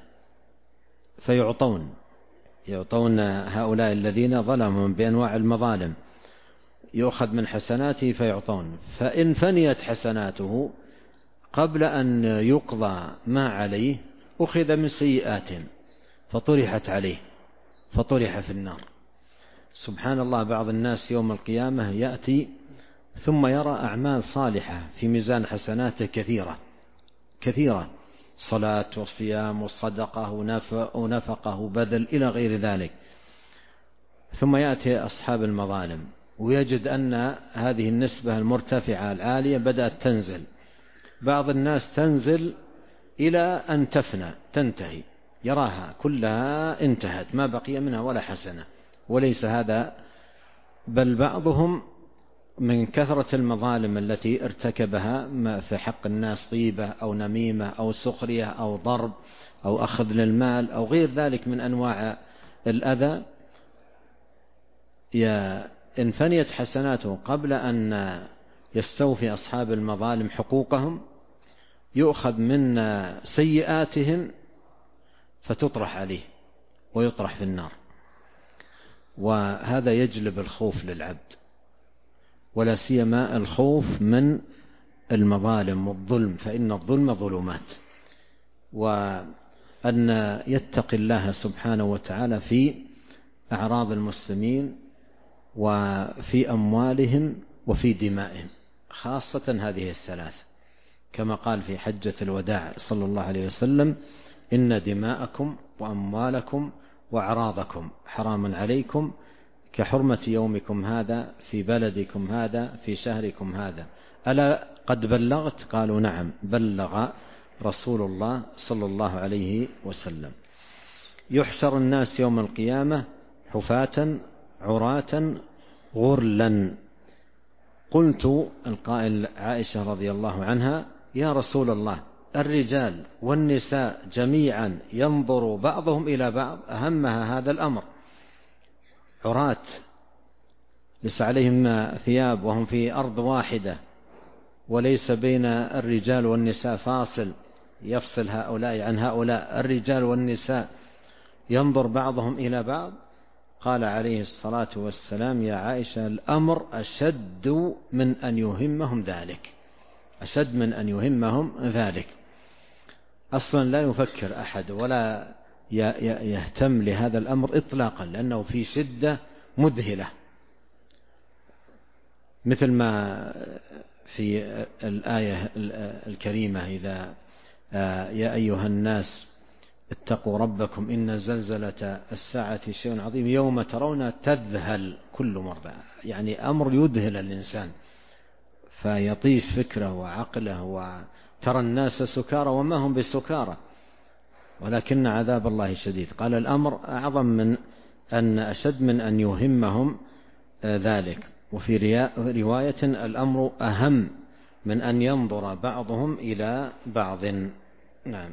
يعطون هؤلاء الذين ظلموا بأنواع المظالم، يؤخذ من حسناته فيعطون. فإن فنيت حسناته قبل أن يقضى ما عليه أخذ من سيئاتهم فطرحت عليه فطرح في النار. سبحان الله، بعض الناس يوم القيامة يأتي ثم يرى أعمال صالحة في ميزان حسناته كثيرة، صلاة وصيام وصدقة ونفقة وبذل إلى غير ذلك، ثم يأتي أصحاب المظالم ويجد أن هذه النسبة المرتفعة العالية بدأت تنزل. بعض الناس تنزل إلى أن تنتهي، يراها كلها انتهت ما بقي منها ولا حسنة. وليس هذا، بل بعضهم من كثرة المظالم التي ارتكبها في حق الناس، طيبة أو نميمة أو سخرية أو ضرب أو أخذ للمال أو غير ذلك من أنواع الأذى، إن فنيت حسناته قبل أن يستوفي أصحاب المظالم حقوقهم يؤخذ من سيئاتهم فتطرح عليه ويطرح في النار. وهذا يجلب الخوف للعبد، ولا سيما الخوف من المظالم والظلم، فإن الظلم ظلمات. وأن يتقي الله سبحانه وتعالى في أعراض المسلمين وفي أموالهم وفي دمائهم، خاصة هذه الثلاث، كما قال في حجة الوداع صلى الله عليه وسلم: إن دماءكم وأموالكم وأعراضكم حرام عليكم كحرمة يومكم هذا في بلدكم هذا في شهركم هذا. ألا قد بلغت؟ قالوا: نعم، بلغ رسول الله صلى الله عليه وسلم. يحشر الناس يوم القيامة حفاة عراة غرلا. قلت، القائل عائشة رضي الله عنها: يا رسول الله، الرجال والنساء جميعا ينظر بعضهم إلى بعض، أهمها هذا الأمر، عراة ليس عليهم ثياب وهم في أرض واحدة، وليس بين الرجال والنساء فاصل يفصل هؤلاء عن هؤلاء، الرجال والنساء ينظر بعضهم إلى بعض. قال عليه الصلاة والسلام: يا عائشة، الأمر أشد من أن يهمهم ذلك، أشد من أن يهمهم ذلك. أصلا لا يفكر أحد ولا يهتم لهذا الأمر إطلاقا، لأنه في شدة مذهلة، مثل ما في الآية الكريمة: إذا يا أيها الناس اتقوا ربكم إن زلزلة الساعة شيء عظيم يوم ترون تذهل كل مرضع. يعني أمر يذهل الإنسان فيطيش فكره وعقله، وترى الناس سكارى وما هم بسكارى ولكن عذاب الله شديد. قال الأمر أعظم من أن أشد من أن يهمهم ذلك. وفي رواية: الأمر أهم من أن ينظر بعضهم إلى بعض. نعم.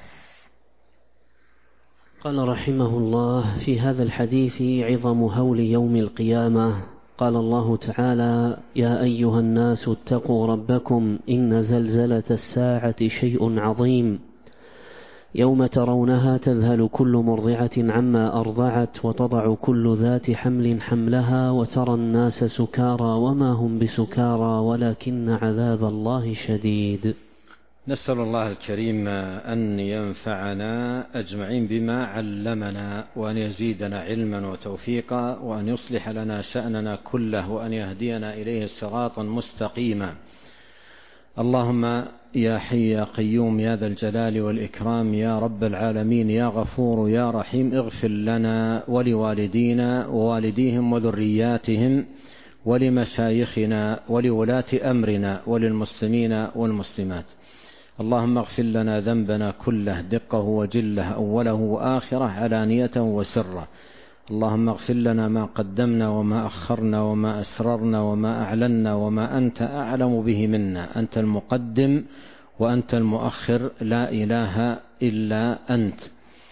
قال رحمه الله: في هذا الحديث عظم هول يوم القيامة. قال الله تعالى: يا أيها الناس اتقوا ربكم إن زلزلة الساعة شيء عظيم يوم ترونها تذهل كل مرضعة عما أرضعت وتضع كل ذات حمل حملها وترى الناس سكارى وما هم بسكارى ولكن عذاب الله شديد. نسأل الله الكريم أن ينفعنا أجمعين بما علمنا، وأن يزيدنا علما وتوفيقا، وأن يصلح لنا شأننا كله، وأن يهدينا إليه صراطا مستقيما. اللهم يا حي يا قيوم يا ذا الجلال والإكرام يا رب العالمين يا غفور يا رحيم، اغفر لنا ولوالدينا ووالديهم وذرياتهم ولمشايخنا ولولاة أمرنا وللمسلمين والمسلمات. اللهم اغفر لنا ذنبنا كله دقه وجله أوله وآخره علانيته وسره. اللهم اغفر لنا ما قدمنا وما أخرنا وما أسررنا وما أعلنا وما أنت أعلم به منا. أنت المقدم وأنت المؤخر، لا إله إلا أنت.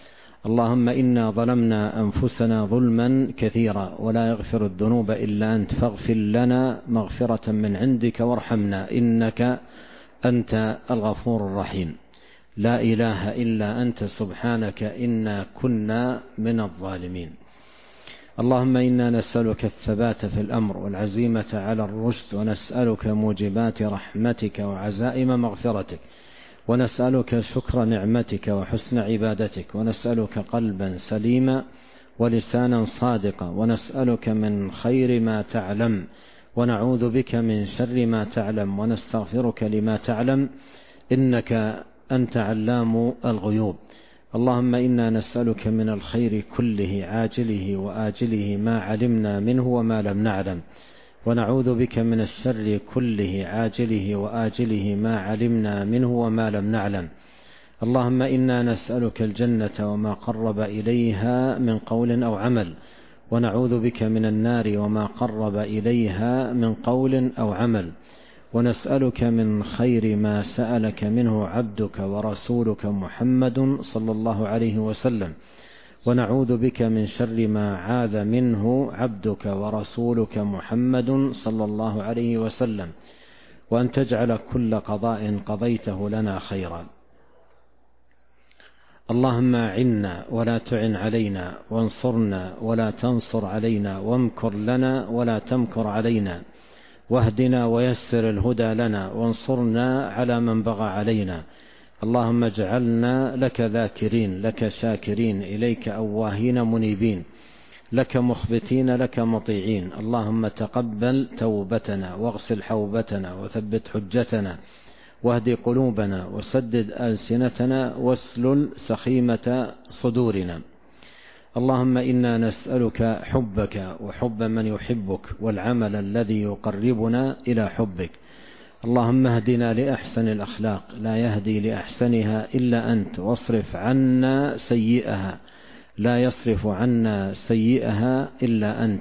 اللهم إنا ظلمنا أنفسنا ظلما كثيرا ولا يغفر الذنوب إلا أنت، فاغفر لنا مغفرة من عندك وارحمنا إنك أنت الغفور الرحيم. لا إله إلا أنت سبحانك إنا كنا من الظالمين. اللهم إنا نسألك الثبات في الأمر والعزيمة على الرشد، ونسألك موجبات رحمتك وعزائم مغفرتك، ونسألك شكر نعمتك وحسن عبادتك، ونسألك قلبا سليما ولسانا صادقا، ونسألك من خير ما تعلم، ونعوذ بك من شر ما تعلم، ونستغفرك لما تعلم إنك أنت علام الغيوب. اللهم إنا نسألك من الخير كله عاجله وآجله ما علمنا منه وما لم نعلم، ونعوذ بك من الشر كله عاجله وآجله ما علمنا منه وما لم نعلم. اللهم إنا نسألك الجنة وما قرب إليها من قول أو عمل، ونعوذ بك من النار وما قرب إليها من قول أو عمل، ونسألك من خير ما سألك منه عبدك ورسولك محمد صلى الله عليه وسلم، ونعوذ بك من شر ما عاذ منه عبدك ورسولك محمد صلى الله عليه وسلم، وأن تجعل كل قضاء قضيته لنا خيرا. اللهم أعنا ولا تعن علينا، وانصرنا ولا تنصر علينا، وامكر لنا ولا تمكر علينا، واهدنا ويسر الهدى لنا، وانصرنا على من بغى علينا. اللهم اجعلنا لك ذاكرين، لك شاكرين، إليك أواهين منيبين، لك مخبتين، لك مطيعين. اللهم تقبل توبتنا، واغسل حوبتنا، وثبت حجتنا، واهد قلوبنا، وسدد ألسنتنا، واسلل سخيمة صدورنا. اللهم إنا نسألك حبك وحب من يحبك، والعمل الذي يقربنا إلى حبك. اللهم اهدنا لأحسن الأخلاق، لا يهدي لأحسنها إلا أنت، واصرف عنا سيئها، لا يصرف عنا سيئها إلا أنت.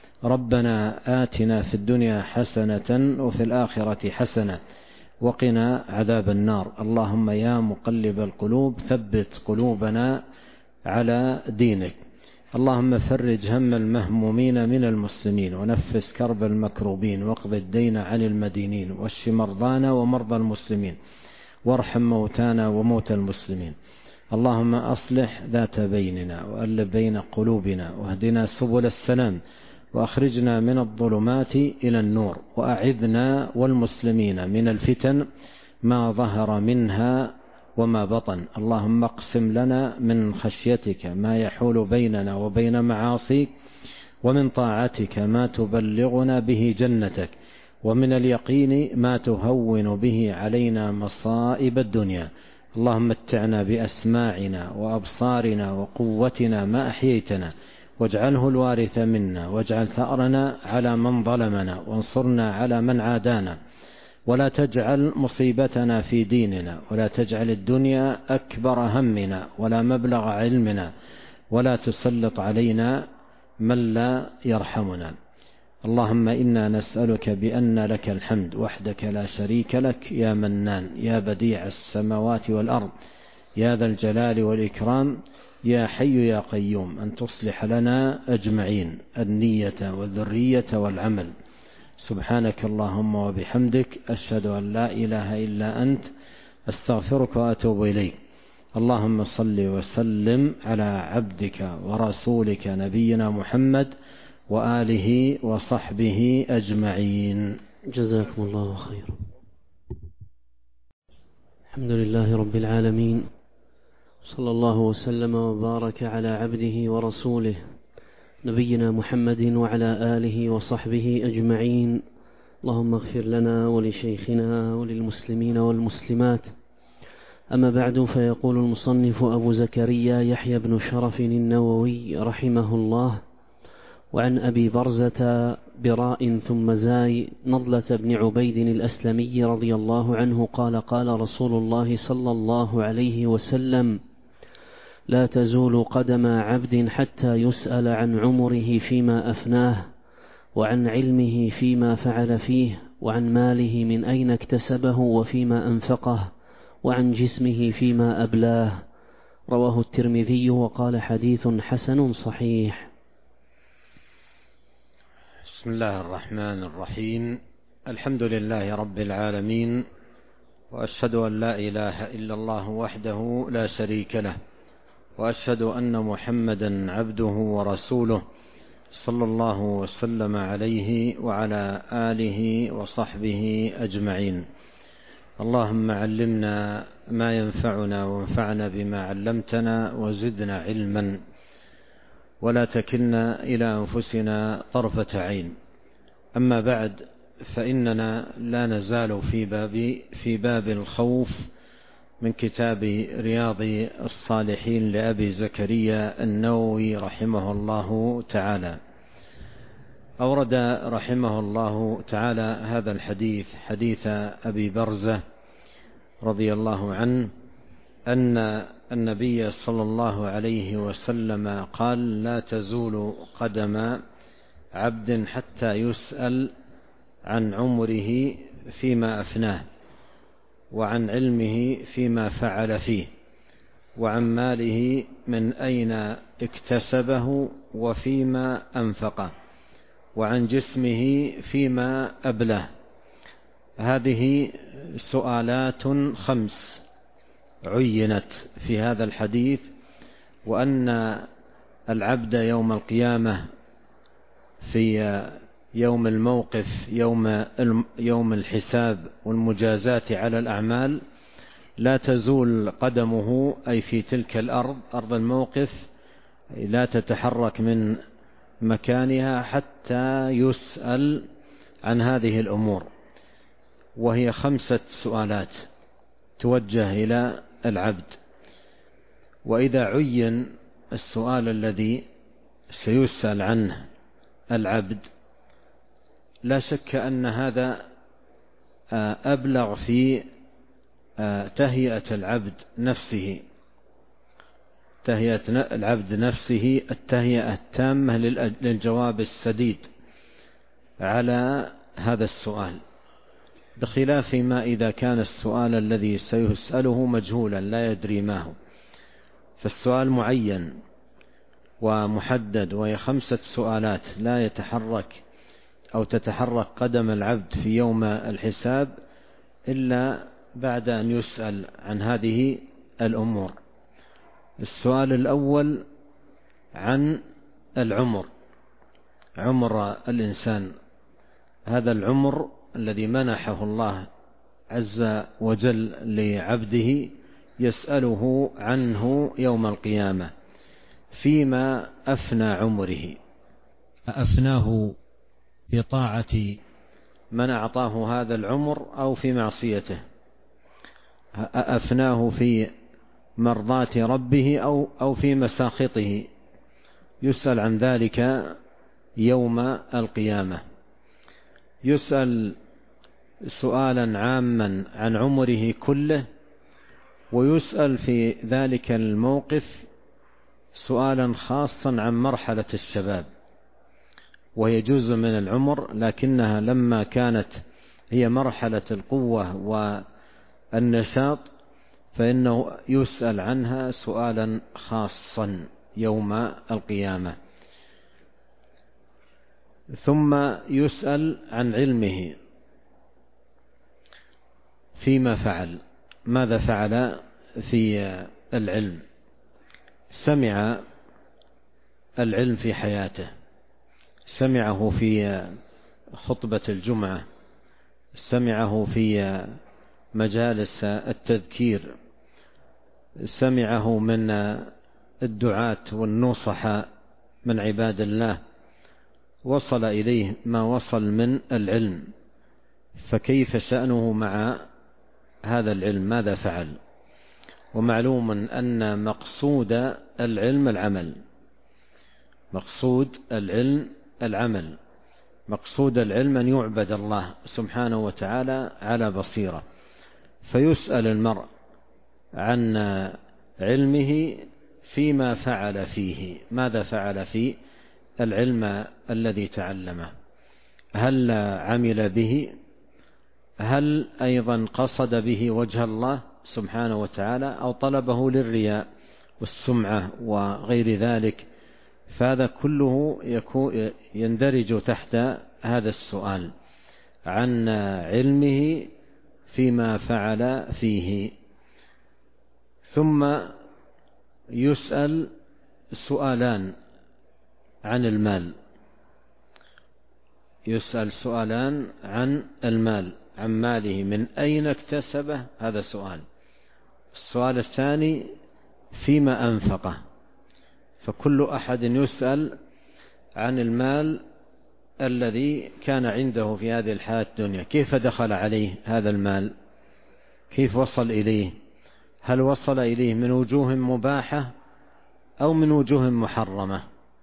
ربنا آتنا في الدنيا حسنة وفي الآخرة حسنة وقنا عذاب النار. اللهم يا مقلب القلوب ثبت قلوبنا على دينك. اللهم فرج هم المهمومين من المسلمين، ونفس كرب المكروبين، واقض الدين عن المدينين، واشف مرضانا ومرضى المسلمين، وارحم موتانا وموتى المسلمين. اللهم أصلح ذات بيننا، وألف بين قلوبنا، واهدنا سبل السلام، وأخرجنا من الظلمات إلى النور، وأعذنا والمسلمين من الفتن ما ظهر منها وما بطن. اللهم اقسم لنا من خشيتك ما يحول بيننا وبين معاصيك، ومن طاعتك ما تبلغنا به جنتك، ومن اليقين ما تهون به علينا مصائب الدنيا. اللهم متعنا بأسماعنا وأبصارنا وقوتنا ما أحييتنا، واجعله الوارث منا، واجعل ثأرنا على من ظلمنا، وانصرنا على من عادانا، ولا تجعل مصيبتنا في ديننا، ولا تجعل الدنيا أكبر همنا ولا مبلغ علمنا، ولا تسلط علينا من لا يرحمنا. اللهم إنا نسألك بأن لك الحمد وحدك لا شريك لك، يا منان، يا بديع السماوات والأرض، يا ذا الجلال والإكرام، يا حي يا قيوم، أن تصلح لنا أجمعين النية والذرية والعمل. سبحانك اللهم وبحمدك، أشهد أن لا إله إلا أنت، أستغفرك وأتوب إليك. اللهم صل وسلم على عبدك ورسولك نبينا محمد وآله وصحبه أجمعين. جزاكم الله خيرا. الحمد لله رب العالمين، صلى الله وسلم وبارك على عبده ورسوله نبينا محمد وعلى آله وصحبه أجمعين. اللهم اغفر لنا ولشيخنا وللمسلمين والمسلمات. أما بعد، فيقول المصنف أبو زكريا يحيى بن شرف النووي رحمه الله: وعن أبي برزة براء ثم زاي نضلة بن عبيد الأسلمي رضي الله عنه قال: قال رسول الله صلى الله عليه وسلم: لا تزول قدم عبد حتى يسأل عن عمره فيما أفناه، وعن علمه فيما فعل فيه، وعن ماله من أين اكتسبه وفيما أنفقه، وعن جسمه فيما أبلاه. رواه الترمذي وقال حديث حسن صحيح. بسم الله الرحمن الرحيم. الحمد لله رب العالمين، وأشهد أن لا إله إلا الله وحده لا شريك له، وأشهد أن محمدا عبده ورسوله صلى الله وسلم عليه وعلى آله وصحبه أجمعين. اللهم علمنا ما ينفعنا وانفعنا بما علمتنا وزدنا علما، ولا تكلنا إلى أنفسنا طرفة عين. أما بعد، فإننا لا نزال في باب الخوف من كتاب رياض الصالحين لأبي زكريا النووي رحمه الله تعالى. أورد رحمه الله تعالى هذا الحديث، حديث أبي برزة رضي الله عنه، أن النبي صلى الله عليه وسلم قال: لا تزول قدم عبد حتى يسأل عن عمره فيما أفناه، وعن علمه فيما فعل فيه، وعن ماله من أين اكتسبه وفيما أنفقه، وعن جسمه فيما أبله. هذه سؤالات 5 عينت في هذا الحديث، وأن العبد يوم القيامة في يوم الموقف، يوم الحساب والمجازاة على الأعمال، لا تزول قدمه، أي في تلك الأرض، أرض الموقف، لا تتحرك من مكانها حتى يسأل عن هذه الأمور. وهي 5 سؤالات توجه إلى العبد. وإذا عين السؤال الذي سيسأل عنه العبد، لا شك أن هذا أبلغ في تهيئة العبد نفسه، تهيئة العبد نفسه التهيئة التامة للجواب السديد على هذا السؤال، بخلاف ما إذا كان السؤال الذي سيسأله مجهولا لا يدري ما هو. فالسؤال معين ومحدد، وهي 5 سؤالات لا يتحرك أو تتحرك قدم العبد في يوم الحساب إلا بعد أن يسأل عن هذه الأمور. السؤال الأول عن العمر، عمر الإنسان، هذا العمر الذي منحه الله عز وجل لعبده، يسأله عنه يوم القيامة. فيما أفنى عمره، أفناه في طاعة من أعطاه هذا العمر أو في معصيته، أفناه في مرضاة ربه أو في مساخطه، يسأل عن ذلك يوم القيامة. يسأل سؤالا عاما عن عمره كله، ويسأل في ذلك الموقف سؤالا خاصا عن مرحلة الشباب، وهي جزء من العمر، لكنها لما كانت هي مرحلة القوة والنشاط فإنه يسأل عنها سؤالا خاصا يوم القيامة. ثم يسأل عن علمه فيما فعل، ماذا فعل في العلم. سمع العلم في حياته، سمعه في خطبة الجمعة، سمعه في مجالس التذكير، سمعه من الدعاة والنصحاء من عباد الله، وصل إليه ما وصل من العلم، فكيف شأنه مع هذا العلم، ماذا فعل؟ ومعلوم أن مقصود العلم العمل، مقصود العلم العمل، مقصود العلم أن يعبد الله سبحانه وتعالى على بصيرة. فيسأل المرء عن علمه فيما فعل فيه، ماذا فعل في العلم الذي تعلمه، هل عمل به، هل أيضا قصد به وجه الله سبحانه وتعالى أو طلبه للرياء والسمعة وغير ذلك، فهذا كله يندرج تحت هذا السؤال عن علمه فيما فعل فيه. ثم يسأل سؤالان عن المال، يسأل سؤالان عن المال، عن ماله من أين اكتسبه، هذا سؤال. السؤال الثاني فيما أنفقه، فكل أحد يسأل عن المال الذي كان عنده في هذه الحياة الدنيا، كيف دخل عليه هذا المال، كيف وصل إليه، هل وصل إليه من وجوه مباحة أو من وجوه محرمة،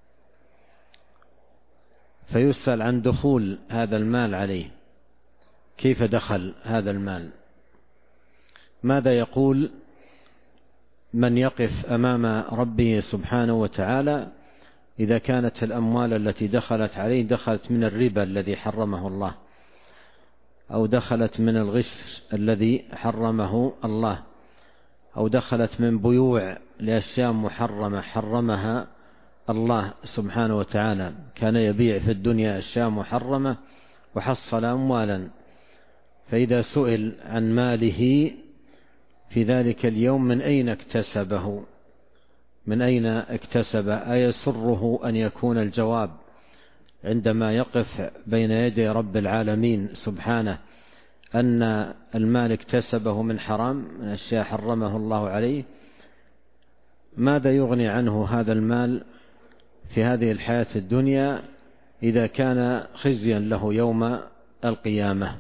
فيسأل عن دخول هذا المال عليه، كيف دخل هذا المال، ماذا يقول من يقف أمام ربه سبحانه وتعالى إذا كانت الأموال التي دخلت عليه دخلت من الربا الذي حرمه الله، أو دخلت من الغش الذي حرمه الله، أو دخلت من بيوع لأشياء محرمة حرمها الله سبحانه وتعالى، كان يبيع في الدنيا أشياء محرمة وحصل أموالا، فإذا سئل عن ماله في ذلك اليوم من أين اكتسبه، من أين اكتسبه، أيسره أن يكون الجواب عندما يقف بين يدي رب العالمين سبحانه أن المال اكتسبه من حرام، من أشياء حرمه الله عليه، ماذا يغني عنه هذا المال في هذه الحياة الدنيا إذا كان خزيا له يوم القيامة.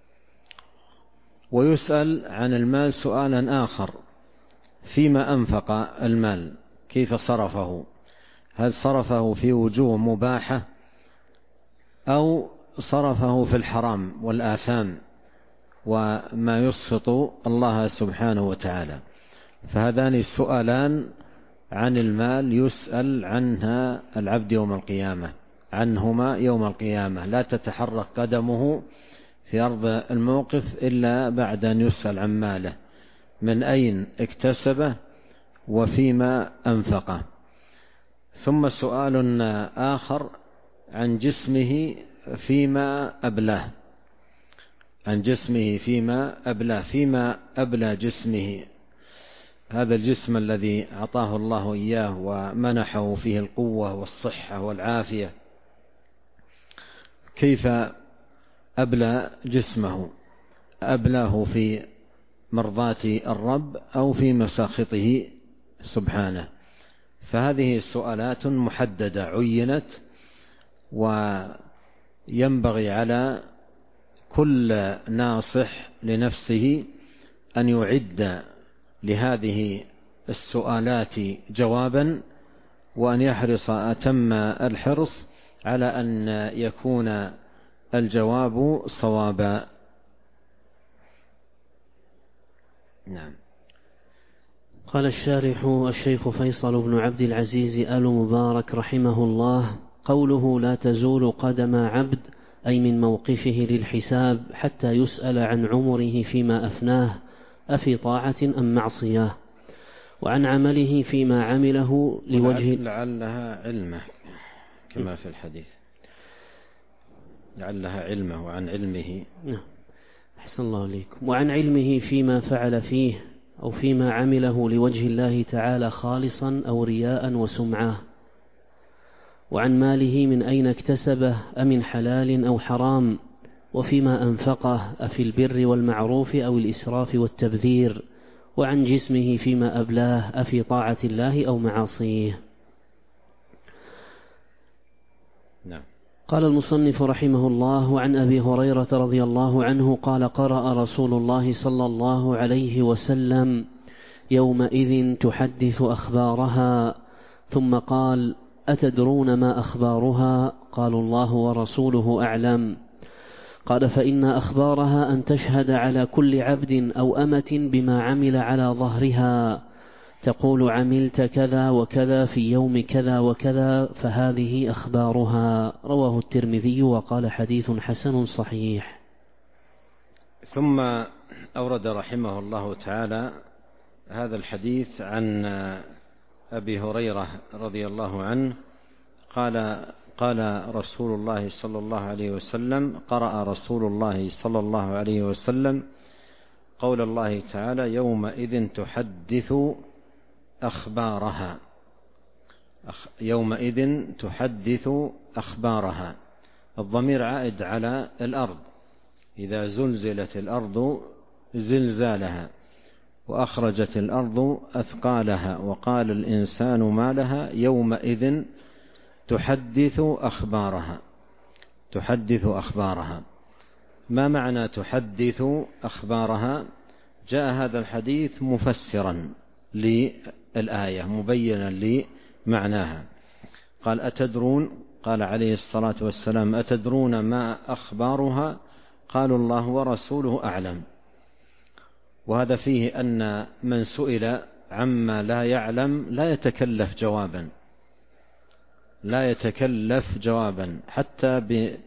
ويسأل عن المال سؤالا آخر فيما أنفق المال، كيف صرفه، هل صرفه في وجوه مباحة أو صرفه في الحرام والآثام وما يسخط الله سبحانه وتعالى. فهذان السؤالان عن المال يسأل عنها العبد يوم القيامة، عنهما يوم القيامة، لا تتحرك قدمه في أرض الموقف إلا بعد أن يسأل عن ماله من أين اكتسبه وفيما أنفقه. ثم سؤال آخر عن جسمه فيما أبلاه، عن جسمه فيما أبلاه، فيما أبلى جسمه، هذا الجسم الذي أعطاه الله إياه ومنحه فيه القوة والصحة والعافية، كيف أبلى جسمه، أبلاه في مرضاة الرب أو في مساخطه سبحانه. فهذه السؤالات محددة عينت، وينبغي على كل ناصح لنفسه أن يعد لهذه السؤالات جوابا، وأن يحرص أتم الحرص على أن يكون الجواب صوابا. نعم. قال الشارح الشيخ فيصل بن عبد العزيز آل مبارك رحمه الله: قوله لا تزول قدم عبد أي من موقفه للحساب حتى يسأل عن عمره فيما أفناه أفي طاعة أم معصية، وعن عمله فيما عمله لوجه لعلها علمه كما في الحديث، لعلها علمه وعن علمه. أحسن الله عليكم. وعن علمه فيما فعل فيه أو فيما عمله لوجه الله تعالى خالصا أو رياء وسمعة. وعن ماله من أين اكتسبه أمن حلال أو حرام، وفيما أنفقه أفي البر والمعروف أو الإسراف والتبذير. وعن جسمه فيما أبلاه أفي طاعة الله أو معاصيه. نعم. قال المصنف رحمه الله: عن أبي هريرة رضي الله عنه قال: قرأ رسول الله صلى الله عليه وسلم: يومئذ تحدث أخبارها، ثم قال: أتدرون ما أخبارها؟ قالوا: الله ورسوله أعلم. قال: فإن أخبارها أن تشهد على كل عبد أو أمة بما عمل على ظهرها، تقول عملت كذا وكذا في يوم كذا وكذا، فهذه أخبارها. رواه الترمذي وقال حديث حسن صحيح. ثم أورد رحمه الله تعالى هذا الحديث عن أبي هريرة رضي الله عنه قال رسول الله صلى الله عليه وسلم: قرأ رسول الله صلى الله عليه وسلم قول الله تعالى: يومئذ تحدث أخبارها. يومئذ تحدث أخبارها. الضمير عائد على الأرض، إذا زلزلت الأرض زلزالها وأخرجت الأرض أثقالها وقال الإنسان ما لها يومئذ تحدث أخبارها. تحدث أخبارها. ما معنى تحدث أخبارها؟ جاء هذا الحديث مفسرا للآية مبينا لمعناها. قال: أتدرون، قال عليه الصلاة والسلام: أتدرون ما أخبارها؟ قالوا: الله ورسوله أعلم. وهذا فيه أن من سئل عما لا يعلم لا يتكلف جوابا، لا يتكلف جوابا حتى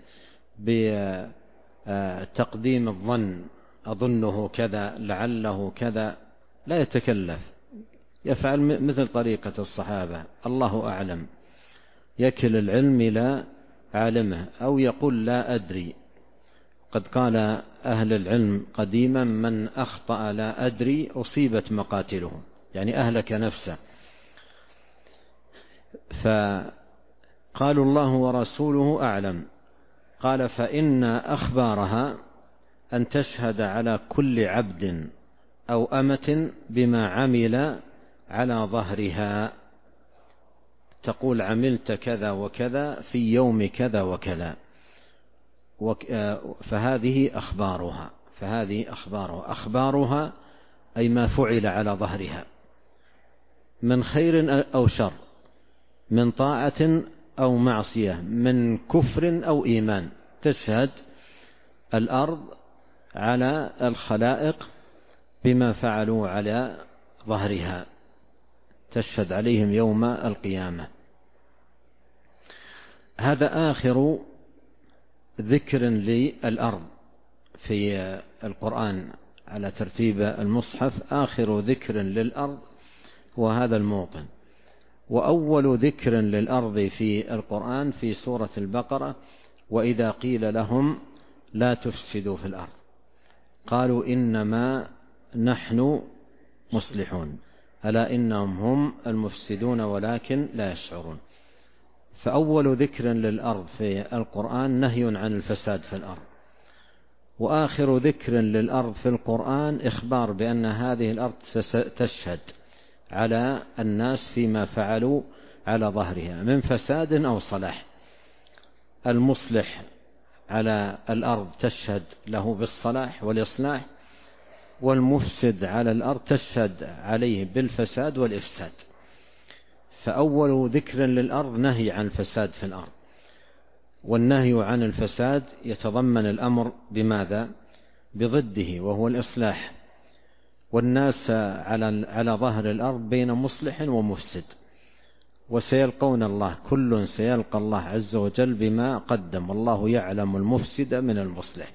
بتقديم الظن، أظنه كذا، لعله كذا، لا يتكلف، يفعل مثل طريقة الصحابة: الله أعلم، يكل العلم إلى عالمه، أو يقول لا أدري. قد قال أهل العلم قديما: من أخطأ لا أدري أصيبت مقاتله، يعني أهلك نفسه. فقالوا: الله ورسوله أعلم. قال: فإن أخبارها أن تشهد على كل عبد أو أمة بما عمل على ظهرها، تقول: عملت كذا وكذا في يوم كذا وكذا، فهذه أخبارها. فهذه أخبارها. أخبارها أي ما فعل على ظهرها من خير أو شر، من طاعة أو معصية، من كفر أو إيمان. تشهد الأرض على الخلائق بما فعلوا على ظهرها، تشهد عليهم يوم القيامة. هذا آخر ذكر للأرض في القرآن على ترتيب المصحف. آخر ذكر للأرض وهذا الموطن. وأول ذكر للأرض في القرآن في سورة البقرة: وإذا قيل لهم لا تفسدوا في الأرض قالوا إنما نحن مصلحون ألا إنهم هم المفسدون ولكن لا يشعرون. فأول ذكر للأرض في القرآن نهي عن الفساد في الأرض، وآخر ذكر للأرض في القرآن إخبار بأن هذه الأرض تشهد على الناس فيما فعلوا على ظهرها من فساد أو صلاح. المصلح على الأرض تشهد له بالصلاح والإصلاح، والمفسد على الأرض تشهد عليه بالفساد والإفساد. فأول ذكر للأرض نهي عن الفساد في الأرض، والنهي عن الفساد يتضمن الأمر بماذا؟ بضده، وهو الإصلاح. والناس على ظهر الأرض بين مصلح ومفسد، وسيلقون الله، كل سيلقى الله عز وجل بما قدم، والله يعلم المفسد من المصلح.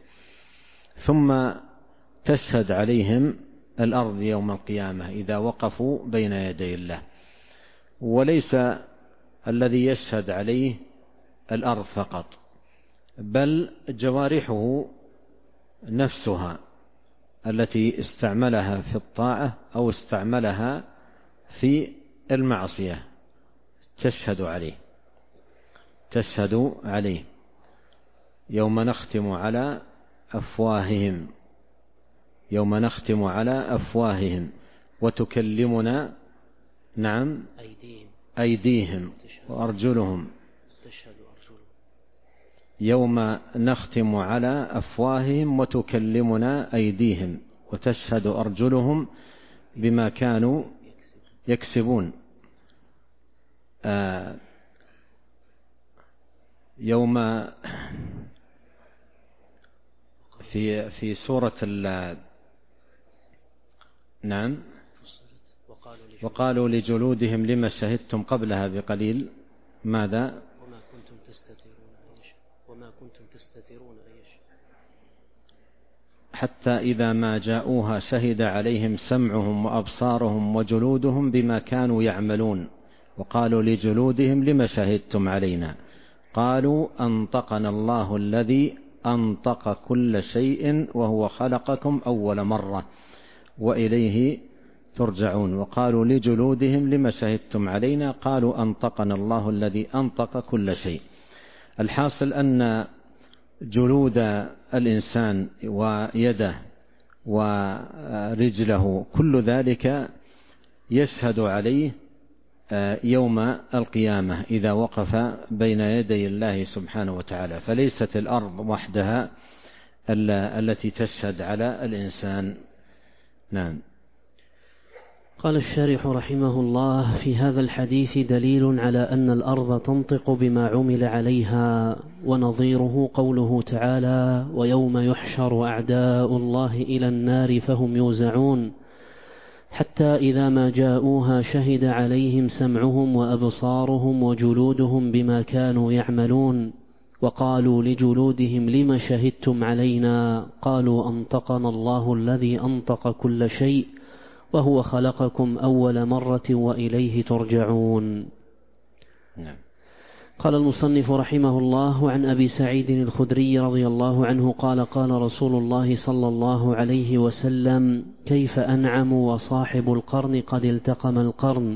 ثم تشهد عليهم الأرض يوم القيامة إذا وقفوا بين يدي الله. وليس الذي يشهد عليه الأرض فقط، بل جوارحه نفسها التي استعملها في الطاعة أو استعملها في المعصية تشهد عليه. تشهد عليه. يوم نختم على أفواههم، يوم نختم على أفواههم وتكلمنا نعم أيديهم وأرجلهم. يوم نختم على أفواههم وتكلمنا أيديهم وتشهد أرجلهم بما كانوا يكسبون. يوم في سورة نعم وقالوا لجلودهم لما شهدتم قبلها بقليل ماذا؟ وما كنتم تستترون حتى إذا ما جاءوها شهد عليهم سمعهم وأبصارهم وجلودهم بما كانوا يعملون وقالوا لجلودهم لم شهدتم علينا قالوا أنطقنا الله الذي أنطق كل شيء وهو خلقكم أول مرة وإليه ترجعون. وقالوا لجلودهم لم شهدتم علينا قالوا أنطقنا الله الذي أنطق كل شيء. الحاصل أن جلود الإنسان ويده ورجله كل ذلك يشهد عليه يوم القيامة إذا وقف بين يدي الله سبحانه وتعالى، فليست الأرض وحدها التي تشهد على الإنسان. نعم. قال الشارح رحمه الله: في هذا الحديث دليل على أن الأرض تنطق بما عمل عليها، ونظيره قوله تعالى: ويوم يحشر أعداء الله إلى النار فهم يوزعون، حتى إذا ما جاءوها شهد عليهم سمعهم وأبصارهم وجلودهم بما كانوا يعملون. وقالوا لجلودهم لم شهدتم علينا قالوا أنطقنا الله الذي أنطق كل شيء وهو خلقكم أول مرة وإليه ترجعون. نعم. قال المصنف رحمه الله: عن أبي سعيد الخدري رضي الله عنه قال: قال رسول الله صلى الله عليه وسلم: كيف أنعم وصاحب القرن قد التقم القرن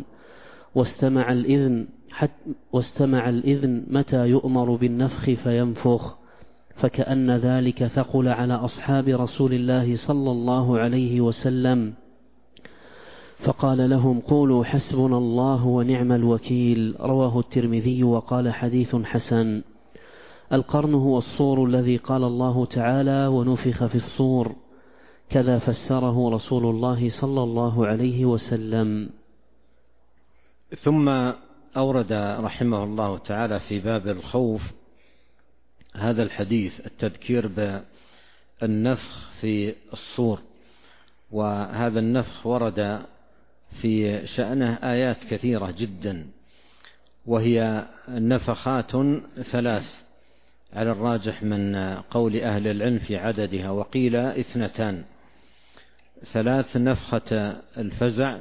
واستمع الإذن متى يؤمر بالنفخ فينفخ، فكأن ذلك ثقل على أصحاب رسول الله صلى الله عليه وسلم، فقال لهم: قولوا حسبنا الله ونعم الوكيل. رواه الترمذي وقال: حديث حسن. القرن هو الصور الذي قال الله تعالى: ونفخ في الصور، كذا فسره رسول الله صلى الله عليه وسلم. ثم أورد رحمه الله تعالى في باب الخوف هذا الحديث التذكير بالنفخ في الصور، وهذا النفخ ورد في شأنه آيات كثيرة جدا، وهي نفخات ثلاث على الراجح من قول أهل العلم في عددها، وقيل 2: 3 نفخة الفزع،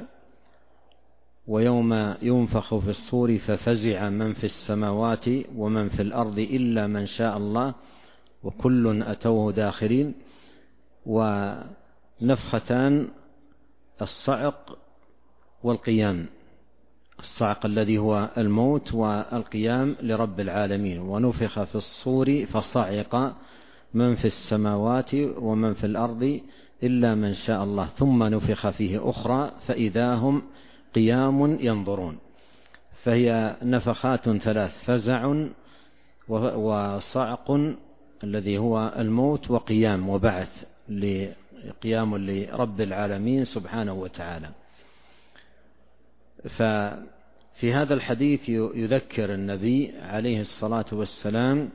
ويوم ينفخ في الصور ففزع من في السماوات ومن في الأرض إلا من شاء الله وكل أتوه داخرين، ونفختان الصعق والقيام، الصعق الذي هو الموت والقيام لرب العالمين. ونفخ في الصور فصعق من في السماوات ومن في الأرض إلا من شاء الله، ثم نفخ فيه أخرى فإذا هم قيام ينظرون. فهي نفخات 3: فزع وصعق الذي هو الموت، وقيام وبعث قيام لرب العالمين سبحانه وتعالى. ففي هذا الحديث يذكر النبي عليه الصلاة والسلام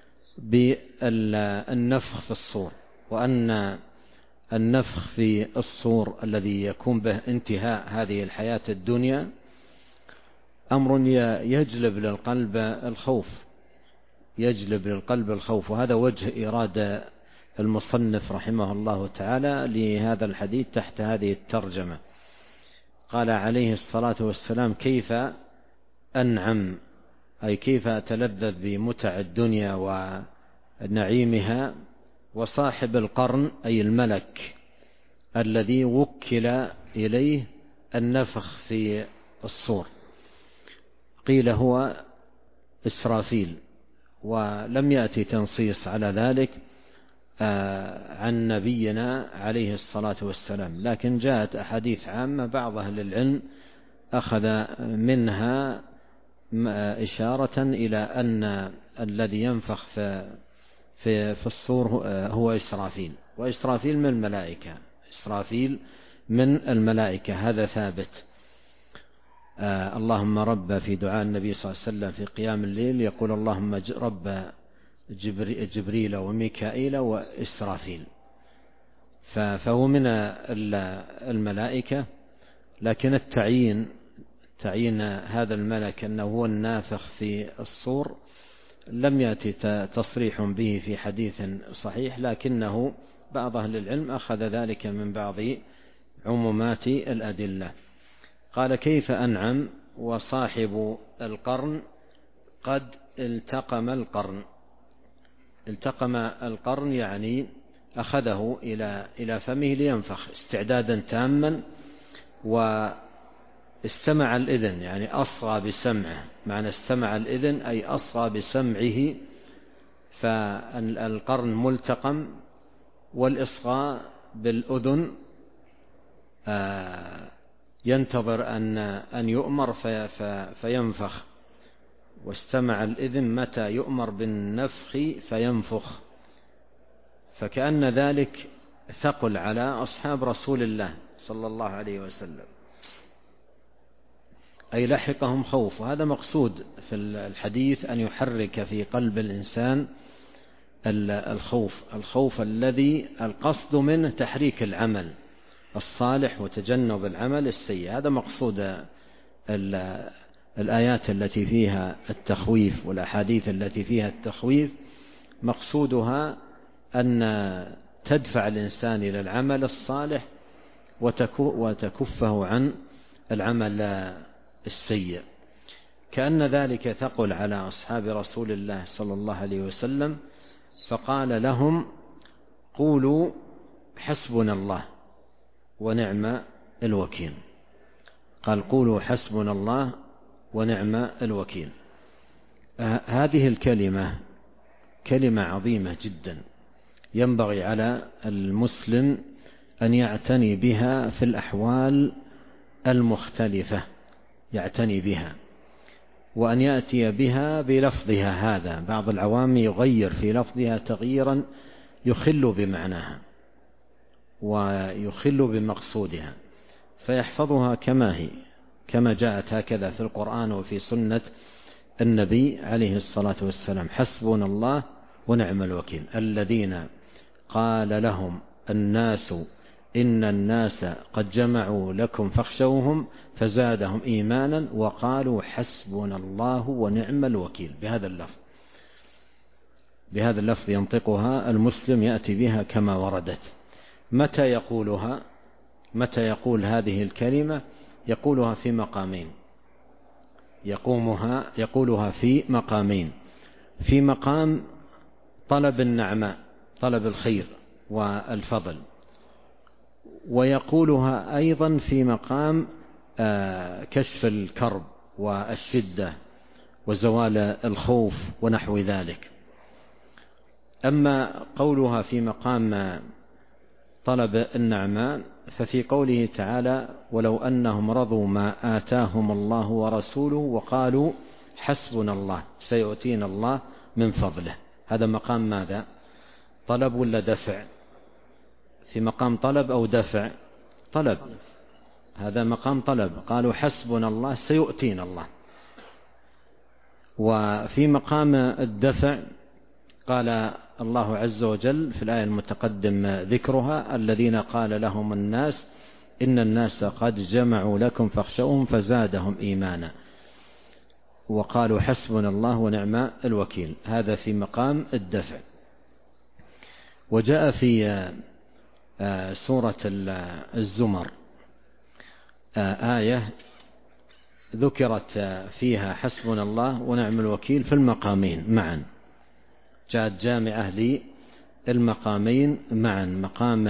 بالنفخ في الصور، وأن النفخ في الصور الذي يكون به انتهاء هذه الحياة الدنيا أمر يجلب للقلب الخوف، يجلب للقلب الخوف. وهذا وجه إرادة المصنف رحمه الله تعالى لهذا الحديث تحت هذه الترجمة. قال عليه الصلاة والسلام: كيف أنعم، أي كيف أتلذذ بمتع الدنيا ونعيمها، وصاحب القرن أي الملك الذي وكل إليه النفخ في الصور، قيل هو إسرافيل، ولم يأتي تنصيص على ذلك عن نبينا عليه الصلاة والسلام، لكن جاءت أحاديث عامة بعض أهل العلم أخذ منها إشارة إلى أن الذي ينفخ في الصور هو إسرافيل، وإسرافيل من الملائكة، إسرافيل من الملائكة، هذا ثابت. اللهم رب، في دعاء النبي صلى الله عليه وسلم في قيام الليل يقول: اللهم رب جبريل وميكائيل وإسرافيل، فهو من الملائكة. لكن تعيين هذا الملك أنه هو النافخ في الصور لم يأتي تصريح به في حديث صحيح، لكنه بعض أهل العلم أخذ ذلك من بعض عمومات الأدلة. قال: كيف أنعم وصاحب القرن قد التقم القرن. التقم القرن يعني أخذه إلى فمه لينفخ استعدادا تاما، واستمع الإذن يعني أصغى بسمعه. معنى استمع الإذن أي أصغى بسمعه، فالقرن ملتقم، والإصغاء بالأذن ينتظر أن يؤمر فينفخ، واستمع الإذن متى يؤمر بالنفخ فينفخ. فكأن ذلك ثقل على أصحاب رسول الله صلى الله عليه وسلم، أي لحقهم خوف. وهذا مقصود في الحديث، أن يحرك في قلب الإنسان الخوف الذي القصد منه تحريك العمل الصالح وتجنب العمل السيء. هذا مقصود الآيات التي فيها التخويف والأحاديث التي فيها التخويف، مقصودها أن تدفع الإنسان إلى العمل الصالح وتكفه عن العمل السيء. كأن ذلك ثقل على أصحاب رسول الله صلى الله عليه وسلم، فقال لهم: قولوا حسبنا الله ونعم الوكيل. قال: قولوا حسبنا الله ونعم الوكيل. هذه الكلمة كلمة عظيمة جدا، ينبغي على المسلم أن يعتني بها في الأحوال المختلفة، يعتني بها وأن يأتي بها بلفظها هذا. بعض العوام يغير في لفظها تغييرا يخل بمعناها ويخل بمقصودها، فيحفظها كما هي، كما جاءت هكذا في القرآن وفي سنة النبي عليه الصلاة والسلام: حسبنا الله ونعم الوكيل. الذين قال لهم الناس إن الناس قد جمعوا لكم فاخشوهم فزادهم إيمانا وقالوا حسبنا الله ونعم الوكيل. بهذا اللفظ ينطقها المسلم، يأتي بها كما وردت. متى يقولها؟ متى يقول هذه الكلمة؟ يقولها في مقامين، يقولها في مقامين: في مقام طلب النعماء، طلب الخير والفضل، ويقولها أيضا في مقام كشف الكرب والشدة وزوال الخوف ونحو ذلك. أما قولها في مقام طلب النعماء ففي قوله تعالى: ولو أنهم رضوا ما آتاهم الله ورسوله وقالوا حسبنا الله سيؤتينا الله من فضله. هذا مقام ماذا؟ طلب ولا دفع؟ في مقام طلب أو دفع؟ طلب. هذا مقام طلب، قالوا حسبنا الله سيؤتينا الله. وفي مقام الدفع قال الله عز وجل في الآية المتقدم ذكرها: الذين قال لهم الناس إن الناس قد جمعوا لكم فاخشوهم فزادهم إيمانا وقالوا حسبنا الله ونعم الوكيل. هذا في مقام الدفع. وجاء في سورة الزمر آية ذكرت فيها حسبنا الله ونعم الوكيل في المقامين معا، جاءت جامعة للمقامين معا، مقام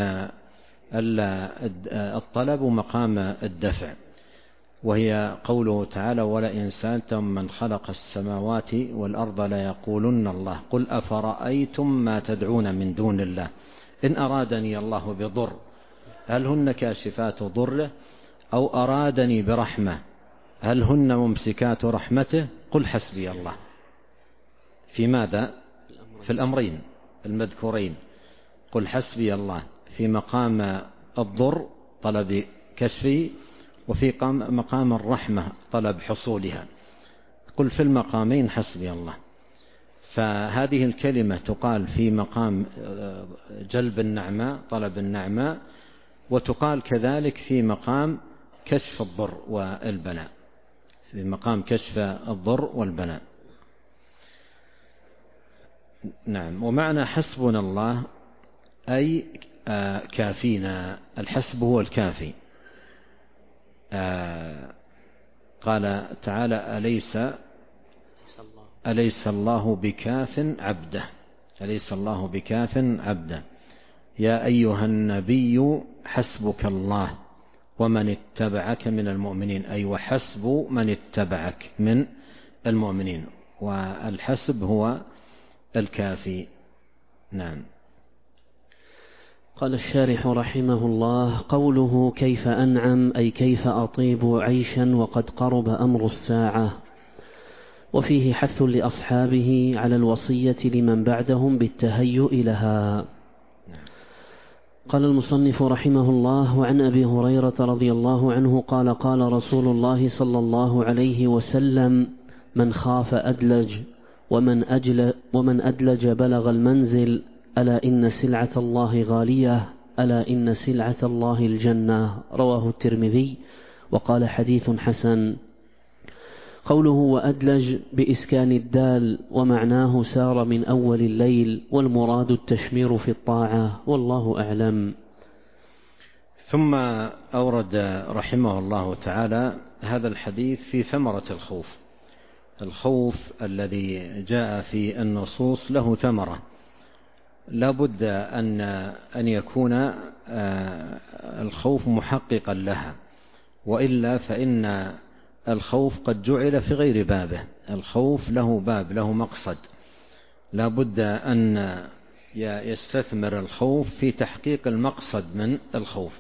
الطلب ومقام الدفع، وهي قوله تعالى: ولئن سألتم من خلق السماوات والأرض ليقولن الله قل أفرأيتم ما تدعون من دون الله إن أرادني الله بضر هل هن كاشفات ضره أو أرادني برحمة هل هن ممسكات رحمته قل حسبي الله. في ماذا؟ في الأمرين المذكورين: قل حسبي الله في مقام الضر طلب كشفه، وفي مقام الرحمة طلب حصولها. قل في المقامين حسبي الله. فهذه الكلمة تقال في مقام جلب النعماء طلب النعماء، وتقال كذلك في مقام كشف الضر والبلاء، في مقام كشف الضر والبلاء. نعم. ومعنى حسبنا الله أي كافينا. الحسب هو الكافي. قال تعالى: أليس الله بكاف عبده، أليس الله بكاف عبده، يا أيها النبي حسبك الله ومن اتبعك من المؤمنين، أي وحسب من اتبعك من المؤمنين، والحسب هو الكافي. نعم. قال الشارح رحمه الله: قوله كيف أنعم أي كيف أطيب عيشا وقد قرب أمر الساعة، وفيه حث لأصحابه على الوصية لمن بعدهم بالتهيؤ لها. قال المصنف رحمه الله: وعن أبي هريرة رضي الله عنه قال: قال رسول الله صلى الله عليه وسلم: من خاف أدلج ومن أدلج بلغ المنزل، ألا إن سلعة الله غالية، ألا إن سلعة الله الجنة. رواه الترمذي وقال: حديث حسن. قوله وأدلج بإسكان الدال، ومعناه سار من أول الليل، والمراد التشمير في الطاعة، والله أعلم. ثم أورد رحمه الله تعالى هذا الحديث في ثمرة الخوف. الخوف الذي جاء في النصوص له ثمرة، لا بد أن يكون الخوف محققا لها، وإلا فإن الخوف قد جعل في غير بابه. الخوف له باب، له مقصد، لا بد أن يستثمر الخوف في تحقيق المقصد من الخوف.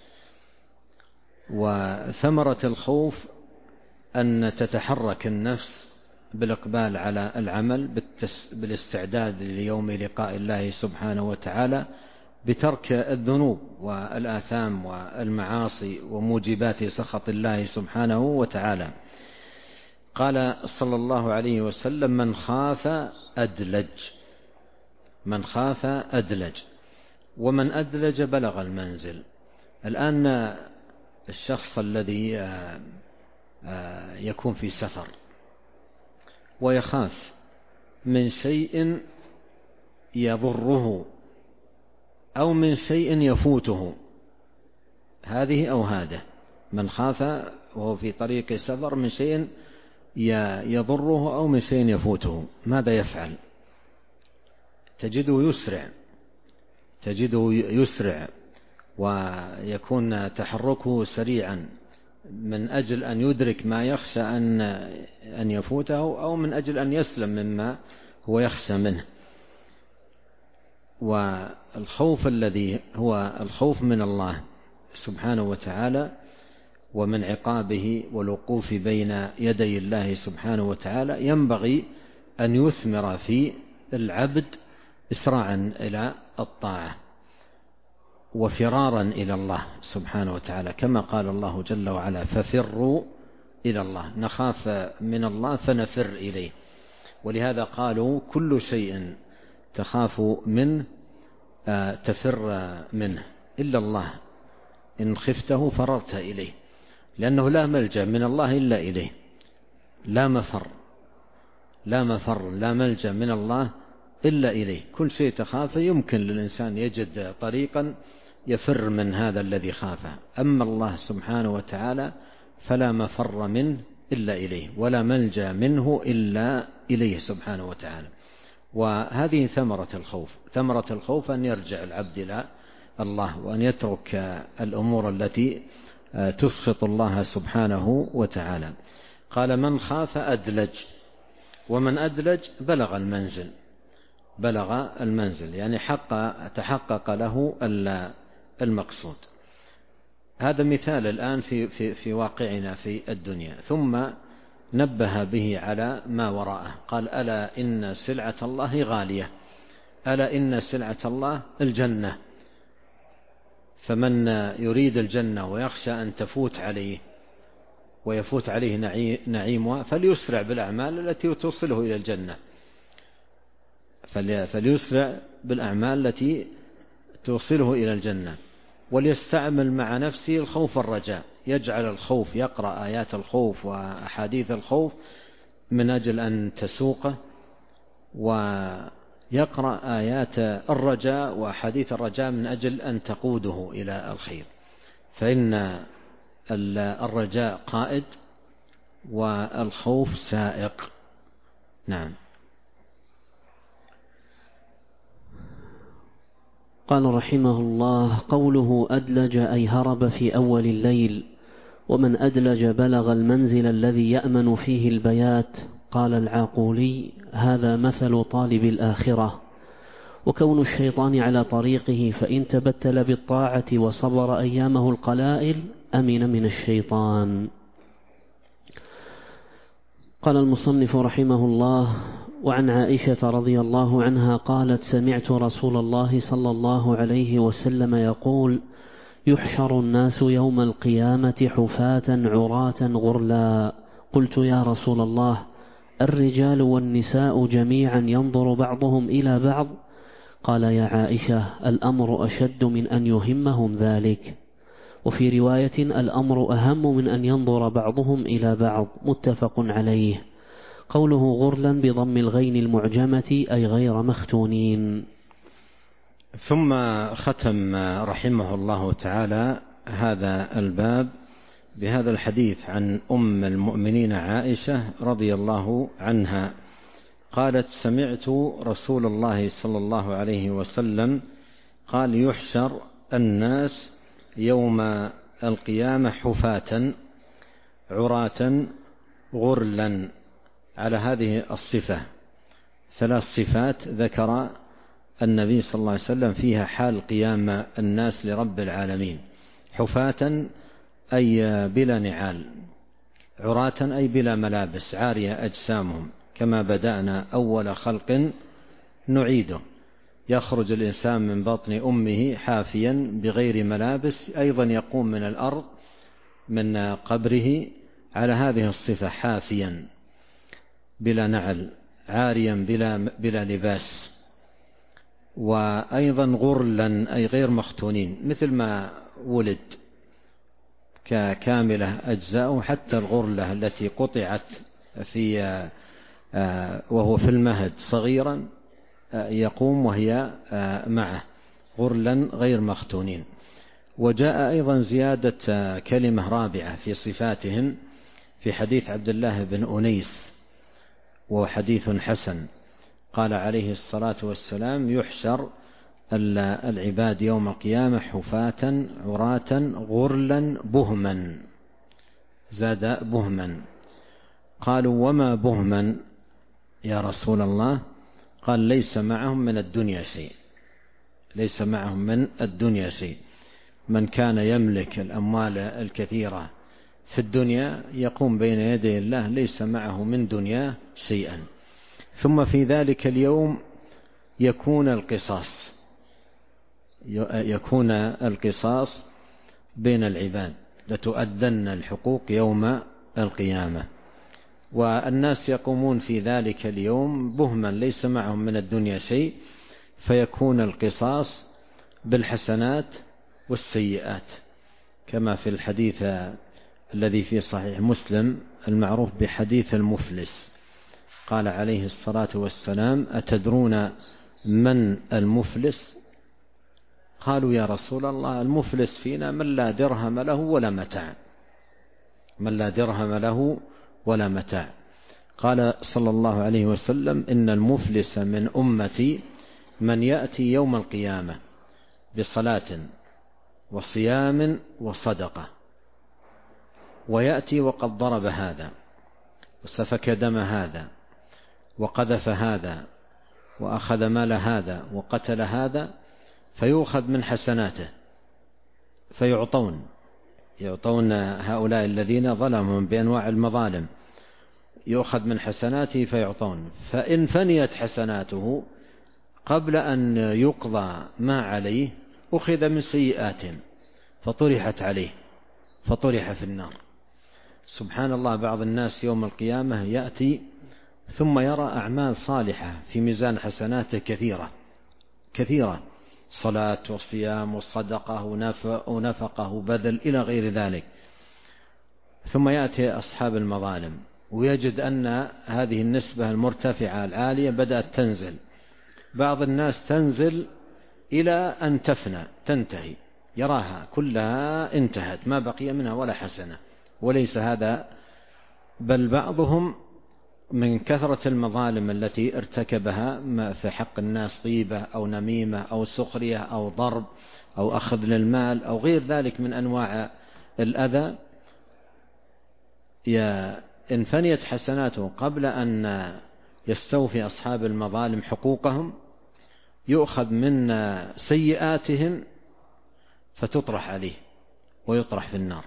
وثمرة الخوف أن تتحرك النفس بالإقبال على العمل، بالاستعداد ليوم لقاء الله سبحانه وتعالى، بترك الذنوب والآثام والمعاصي وموجبات سخط الله سبحانه وتعالى. قال صلى الله عليه وسلم: من خاف أدلج، من خاف أدلج، ومن أدلج بلغ المنزل. الآن الشخص الذي يكون في سفر ويخاف من شيء يضره أو من شيء يفوته، هذه أو هذا، من خاف وهو في طريق سفر من شيء يضره أو من شيء يفوته، ماذا يفعل؟ تجده يسرع ويكون تحركه سريعا من أجل أن يدرك ما يخشى أن يفوته، أو من أجل أن يسلم مما هو يخشى منه. والخوف الذي هو الخوف من الله سبحانه وتعالى ومن عقابه والوقوف بين يدي الله سبحانه وتعالى ينبغي أن يثمر في العبد إسراعا إلى الطاعة وفرارا إلى الله سبحانه وتعالى، كما قال الله جل وعلا: ففروا إلى الله. نخاف من الله فنفر إليه. ولهذا قالوا: كل شيء تخاف منه تفر منه إلا الله، إن خفته فررت إليه، لأنه لا ملجأ من الله إلا إليه، لا مفر لا ملجأ من الله إلا إليه. كل شيء تخافه يمكن للإنسان يجد طريقا يفر من هذا الذي خافه، أما الله سبحانه وتعالى فلا مفر منه إلا إليه، ولا ملجأ منه إلا إليه سبحانه وتعالى. وهذه ثمرة الخوف. ثمرة الخوف أن يرجع العبد إلى الله، وأن يترك الأمور التي تسخط الله سبحانه وتعالى. قال: من خاف أدلج، ومن أدلج بلغ المنزل، يعني تحقق له المقصود. هذا مثال الآن في واقعنا في الدنيا، ثم نبه به على ما وراءه. قال: ألا إن سلعة الله غالية، ألا إن سلعة الله الجنة. فمن يريد الجنة ويخشى أن تفوت عليه ويفوت عليه نعيمها فليسرع بالأعمال التي توصله إلى الجنة، فليسرع بالأعمال التي توصله إلى الجنة، وليستعمل مع نفسه الخوف والرجاء، يجعل الخوف، يقرأ آيات الخوف وأحاديث الخوف من أجل أن تسوقه، ويقرأ آيات الرجاء وأحاديث الرجاء من أجل أن تقوده إلى الخير. فإن الرجاء قائد، والخوف سائق. نعم. قال رحمه الله: قوله أدلج أي هرب في أول الليل، ومن أدلج بلغ المنزل الذي يأمن فيه البيات. قال العاقولي: هذا مثل طالب الآخرة. وكون الشيطان على طريقه فإن تبتل بالطاعة وصبر أيامه القلائل أمن من الشيطان. قال المصنف رحمه الله: وعن عائشة رضي الله عنها قالت: سمعت رسول الله صلى الله عليه وسلم يقول: يحشر الناس يوم القيامة حفاة عراة غرلا. قلت: يا رسول الله، الرجال والنساء جميعا ينظر بعضهم إلى بعض؟ قال: يا عائشة، الأمر أشد من أن يهمهم ذلك. وفي رواية: الأمر أهم من أن ينظر بعضهم إلى بعض. متفق عليه. قوله غرلا بضم الغين المعجمة أي غير مختونين. ثم ختم رحمه الله تعالى هذا الباب بهذا الحديث عن أم المؤمنين عائشة رضي الله عنها قالت: سمعت رسول الله صلى الله عليه وسلم قال: يحشر الناس يوم القيامة حفاة عراة غرلا. على هذه الصفة 3 صفات ذكر النبي صلى الله عليه وسلم فيها حال قيام الناس لرب العالمين: حفاة أي بلا نعال، عراة أي بلا ملابس، عارية أجسامهم، كما بدأنا أول خلق نعيده. يخرج الإنسان من بطن أمه حافيا بغير ملابس، أيضا يقوم من الأرض من قبره على هذه الصفة: حافيا بلا نعل، عاريا بلا لباس، وأيضا غرلا أي غير مختونين، مثل ما ولد ككاملة أجزاءه، حتى الغرلة التي قطعت وهو في المهد صغيرا يقوم وهي معه، غرلا غير مختونين. وجاء أيضا زيادة كلمة رابعة في صفاتهم في حديث عبد الله بن أنيس، وهو حديث حسن. قال عليه الصلاة والسلام: يحشر العباد يوم القيامة حفاة عراة غرلا بهما. زاد بهما. قالوا: وما بهما يا رسول الله؟ قال: ليس معهم من الدنيا شيء. ليس معهم من الدنيا شيء. من كان يملك الأموال الكثيرة في الدنيا يقوم بين يدي الله ليس معه من دنيا شيئا. ثم في ذلك اليوم يكون القصاص بين العباد، لتؤدن الحقوق يوم القيامة. والناس يقومون في ذلك اليوم بهما ليس معهم من الدنيا شيء، فيكون القصاص بالحسنات والسيئات، كما في الحديث الذي في صحيح مسلم المعروف بحديث المفلس. قال عليه الصلاة والسلام: أتدرون من المفلس؟ قالوا: يا رسول الله، المفلس فينا من لا درهم له ولا متاع. من لا درهم له ولا متاع. قال صلى الله عليه وسلم: إن المفلس من أمتي من يأتي يوم القيامة بصلاة وصيام وصدقة، ويأتي وقد ضرب هذا وسفك دم هذا وقذف هذا وأخذ مال هذا وقتل هذا، فيؤخذ من حسناته يعطون هؤلاء الذين ظلمهم بأنواع المظالم، يؤخذ من حسناته فيعطون. فإن فنيت حسناته قبل أن يقضى ما عليه أخذ من سيئات فطرحت عليه فطرح في النار. سبحان الله، بعض الناس يوم القيامة يأتي ثم يرى أعمال صالحة في ميزان حسناته كثيرة، صلاة وصيام وصدقة ونفقة وبذل إلى غير ذلك، ثم يأتي أصحاب المظالم ويجد أن هذه النسبة المرتفعة العالية بدأت تنزل. بعض الناس تنزل إلى أن تنتهي، يراها كلها انتهت ما بقي منها ولا حسنة، وليس هذا بل بعضهم من كثرة المظالم التي ارتكبها في حق الناس، طيبة أو نميمة أو سخرية أو ضرب أو أخذ للمال أو غير ذلك من أنواع الأذى، إن فنيت حسناته قبل أن يستوفي أصحاب المظالم حقوقهم يؤخذ من سيئاتهم فتطرح عليه ويطرح في النار،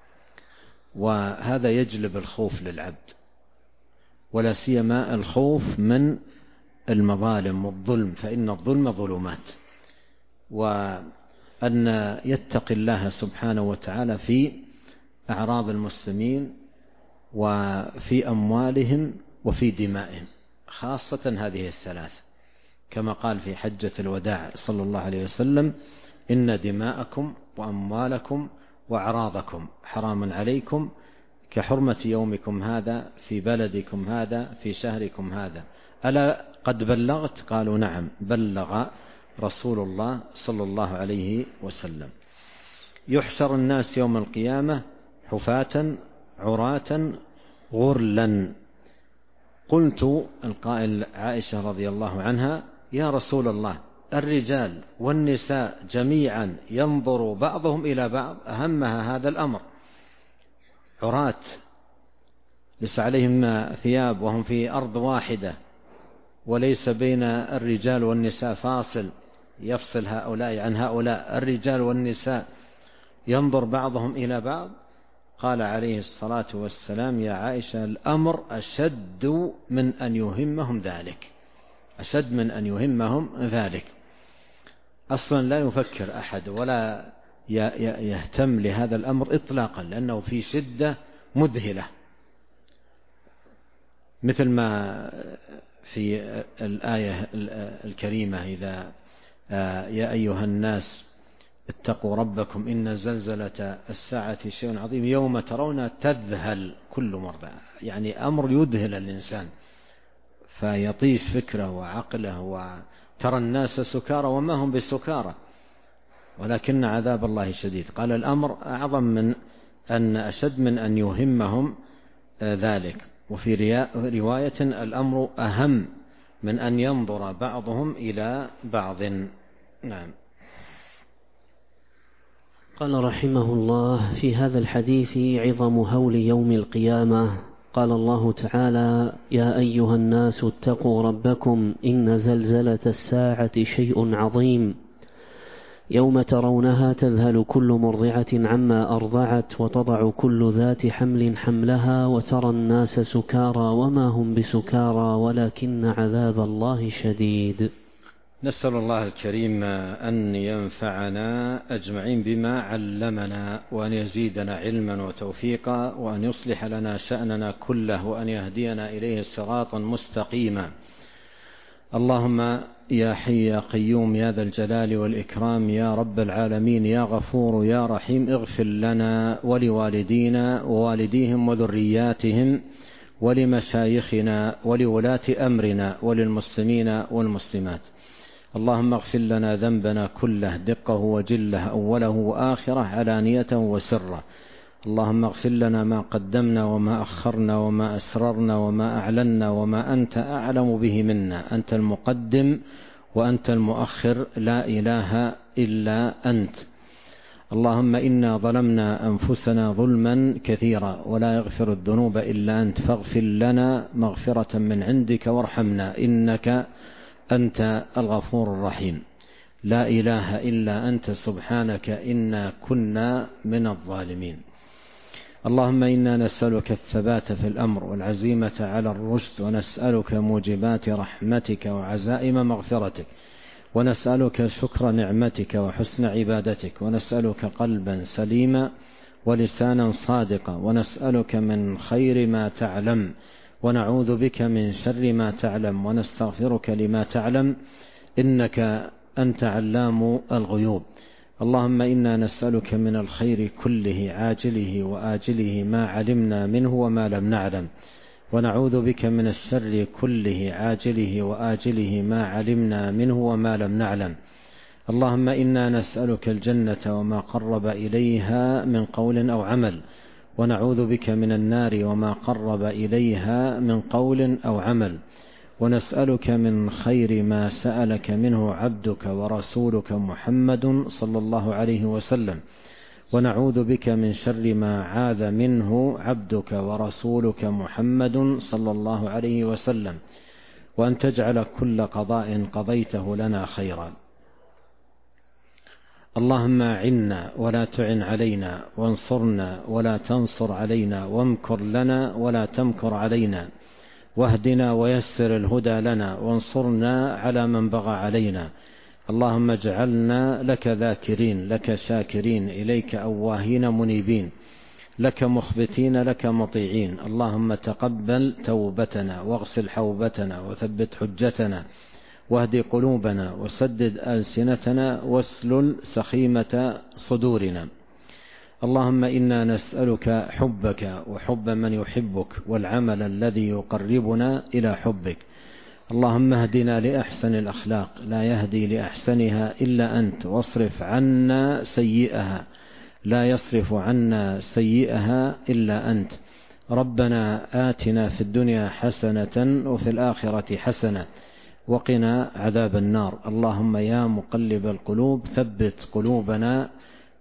وهذا يجلب الخوف للعبد، ولا سيما الخوف من المظالم والظلم، فإن الظلم ظلمات، وأن يتقي الله سبحانه وتعالى في أعراض المسلمين وفي أموالهم وفي دمائهم، خاصة هذه الثلاث، كما قال في حجة الوداع صلى الله عليه وسلم: إن دماءكم وأموالكم وأعراضكم حرام عليكم كحرمة يومكم هذا في بلدكم هذا في شهركم هذا، ألا قد بلغت؟ قالوا: نعم، بلغ رسول الله صلى الله عليه وسلم. يحشر الناس يوم القيامة حفاة عراة غرلا. قلت، القائل عائشة رضي الله عنها: يا رسول الله، الرجال والنساء جميعا ينظر بعضهم إلى بعض، أهمها هذا الأمر، عراة ليس عليهم ثياب وهم في أرض واحدة، وليس بين الرجال والنساء فاصل يفصل هؤلاء عن هؤلاء، الرجال والنساء ينظر بعضهم إلى بعض. قال عليه الصلاة والسلام: يا عائشة، الأمر أشد من أن يهمهم ذلك، أشد من أن يهمهم ذلك. أصلا لا يفكر أحد ولا يهتم لهذا الأمر إطلاقا، لأنه في شدة مذهلة، مثل ما في الآية الكريمة: إذا يا أيها الناس اتقوا ربكم إن زلزلة الساعة شيء عظيم يوم ترون تذهل كل مرضع، يعني أمر يذهل الإنسان فيطيش فكره وعقله، وترى الناس سكارى وما هم بسكارى ولكن عذاب الله شديد. قال الأمر أعظم من أن أشد من أن يهمهم ذلك. وفي رواية: الأمر أهم من أن ينظر بعضهم إلى بعض. نعم. قال رحمه الله: في هذا الحديث عظم هول يوم القيامة. قال الله تعالى: يا أيها الناس اتقوا ربكم إن زلزلة الساعة شيء عظيم يوم ترونها تذهل كل مرضعة عما أرضعت وتضع كل ذات حمل حملها وترى الناس سكارى وما هم بسكارى ولكن عذاب الله شديد. نسأل الله الكريم أن ينفعنا أجمعين بما علمنا، وأن يزيدنا علما وتوفيقا، وأن يصلح لنا شأننا كله، وأن يهدينا إليه صراطا مستقيما. اللهم يا حي يا قيوم يا ذا الجلال والإكرام يا رب العالمين يا غفور يا رحيم، اغفر لنا ولوالدينا ووالديهم وذرياتهم ولمشايخنا ولولاة أمرنا وللمسلمين والمسلمات. اللهم اغفر لنا ذنبنا كله دقه وجله أوله وآخره علانية وسره. اللهم اغفر لنا ما قدمنا وما أخرنا وما أسررنا وما أعلنا وما أنت أعلم به منا، أنت المقدم وأنت المؤخر، لا إله إلا أنت. اللهم إنا ظلمنا أنفسنا ظلما كثيرا ولا يغفر الذنوب إلا أنت، فاغفر لنا مغفرة من عندك وارحمنا إنك أنت الغفور الرحيم. لا إله إلا أنت سبحانك إنا كنا من الظالمين. اللهم إنا نسألك الثبات في الأمر والعزيمة على الرشد، ونسألك موجبات رحمتك وعزائم مغفرتك، ونسألك شكر نعمتك وحسن عبادتك، ونسألك قلبا سليما ولسانا صادقا، ونسألك من خير ما تعلم، ونعوذ بك من شر ما تعلم، ونستغفرك لما تعلم إنك أنت علام الغيوب. اللهم إنا نسألك من الخير كله عاجله وآجله ما علمنا منه وما لم نعلم، ونعوذ بك من الشر كله عاجله وآجله ما علمنا منه وما لم نعلم. اللهم إنا نسألك الجنة وما قرب إليها من قول أو عمل، ونعوذ بك من النار وما قرب إليها من قول أو عمل، ونسألك من خير ما سألك منه عبدك ورسولك محمد صلى الله عليه وسلم، ونعوذ بك من شر ما عاذ منه عبدك ورسولك محمد صلى الله عليه وسلم، وأن تجعل كل قضاء قضيته لنا خيرا. اللهم أعنا ولا تعن علينا، وانصرنا ولا تنصر علينا، وامكر لنا ولا تمكر علينا، واهدنا ويسر الهدى لنا، وانصرنا على من بغى علينا. اللهم اجعلنا لك ذاكرين، لك شاكرين، إليك أواهين منيبين، لك مخبتين، لك مطيعين. اللهم تقبل توبتنا، واغسل حوبتنا، وثبت حجتنا، واهد قلوبنا، وسدد ألسنتنا، واسلل سخيمة صدورنا. اللهم إنا نسألك حبك وحب من يحبك، والعمل الذي يقربنا إلى حبك. اللهم اهدنا لأحسن الأخلاق، لا يهدي لأحسنها إلا أنت، واصرف عنا سيئها، لا يصرف عنا سيئها إلا أنت. ربنا آتنا في الدنيا حسنة وفي الآخرة حسنة وقنا عذاب النار. اللهم يا مقلب القلوب ثبت قلوبنا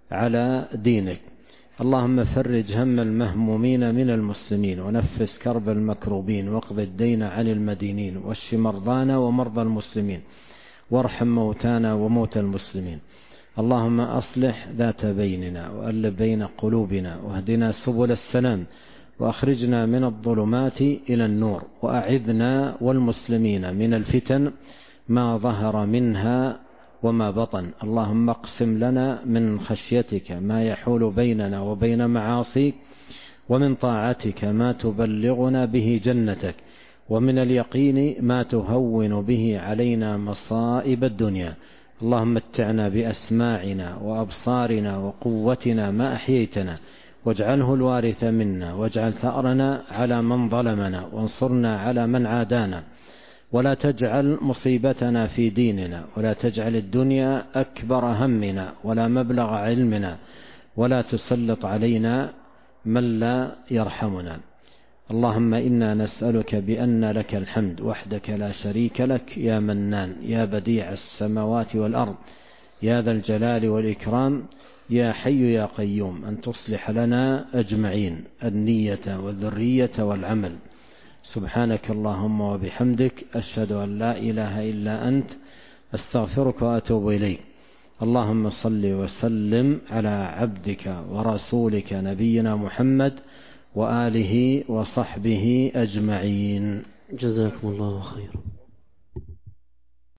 على دينك. اللهم فرج هم المهمومين من المسلمين، ونفس كرب المكروبين، واقض الدين عن المدينين، واشف مرضانا ومرضى المسلمين، وارحم موتانا وموتى المسلمين. اللهم أصلح ذات بيننا، وألف بين قلوبنا، واهدنا سبل السلام، وأخرجنا من الظلمات إلى النور، وأعذنا والمسلمين من الفتن ما ظهر منها وما بطن. اللهم اقسم لنا من خشيتك ما يحول بيننا وبين معاصيك، ومن طاعتك ما تبلغنا به جنتك، ومن اليقين ما تهون به علينا مصائب الدنيا. اللهم متعنا بأسماعنا وأبصارنا وقوتنا ما أحييتنا، واجعله الوارث منا، واجعل ثأرنا على من ظلمنا، وانصرنا على من عادانا، ولا تجعل مصيبتنا في ديننا، ولا تجعل الدنيا أكبر همنا ولا مبلغ علمنا، ولا تسلط علينا من لا يرحمنا. اللهم إنا نسألك بأن لك الحمد وحدك لا شريك لك، يا منان، يا بديع السماوات والأرض، يا ذا الجلال والإكرام، يا حي يا قيوم، أن تصلح لنا أجمعين النية والذرية والعمل. سبحانك اللهم وبحمدك، أشهد أن لا إله إلا أنت، أستغفرك وأتوب إليك. اللهم صل وسلم على عبدك ورسولك نبينا محمد وآله وصحبه أجمعين. جزاكم الله خيرا.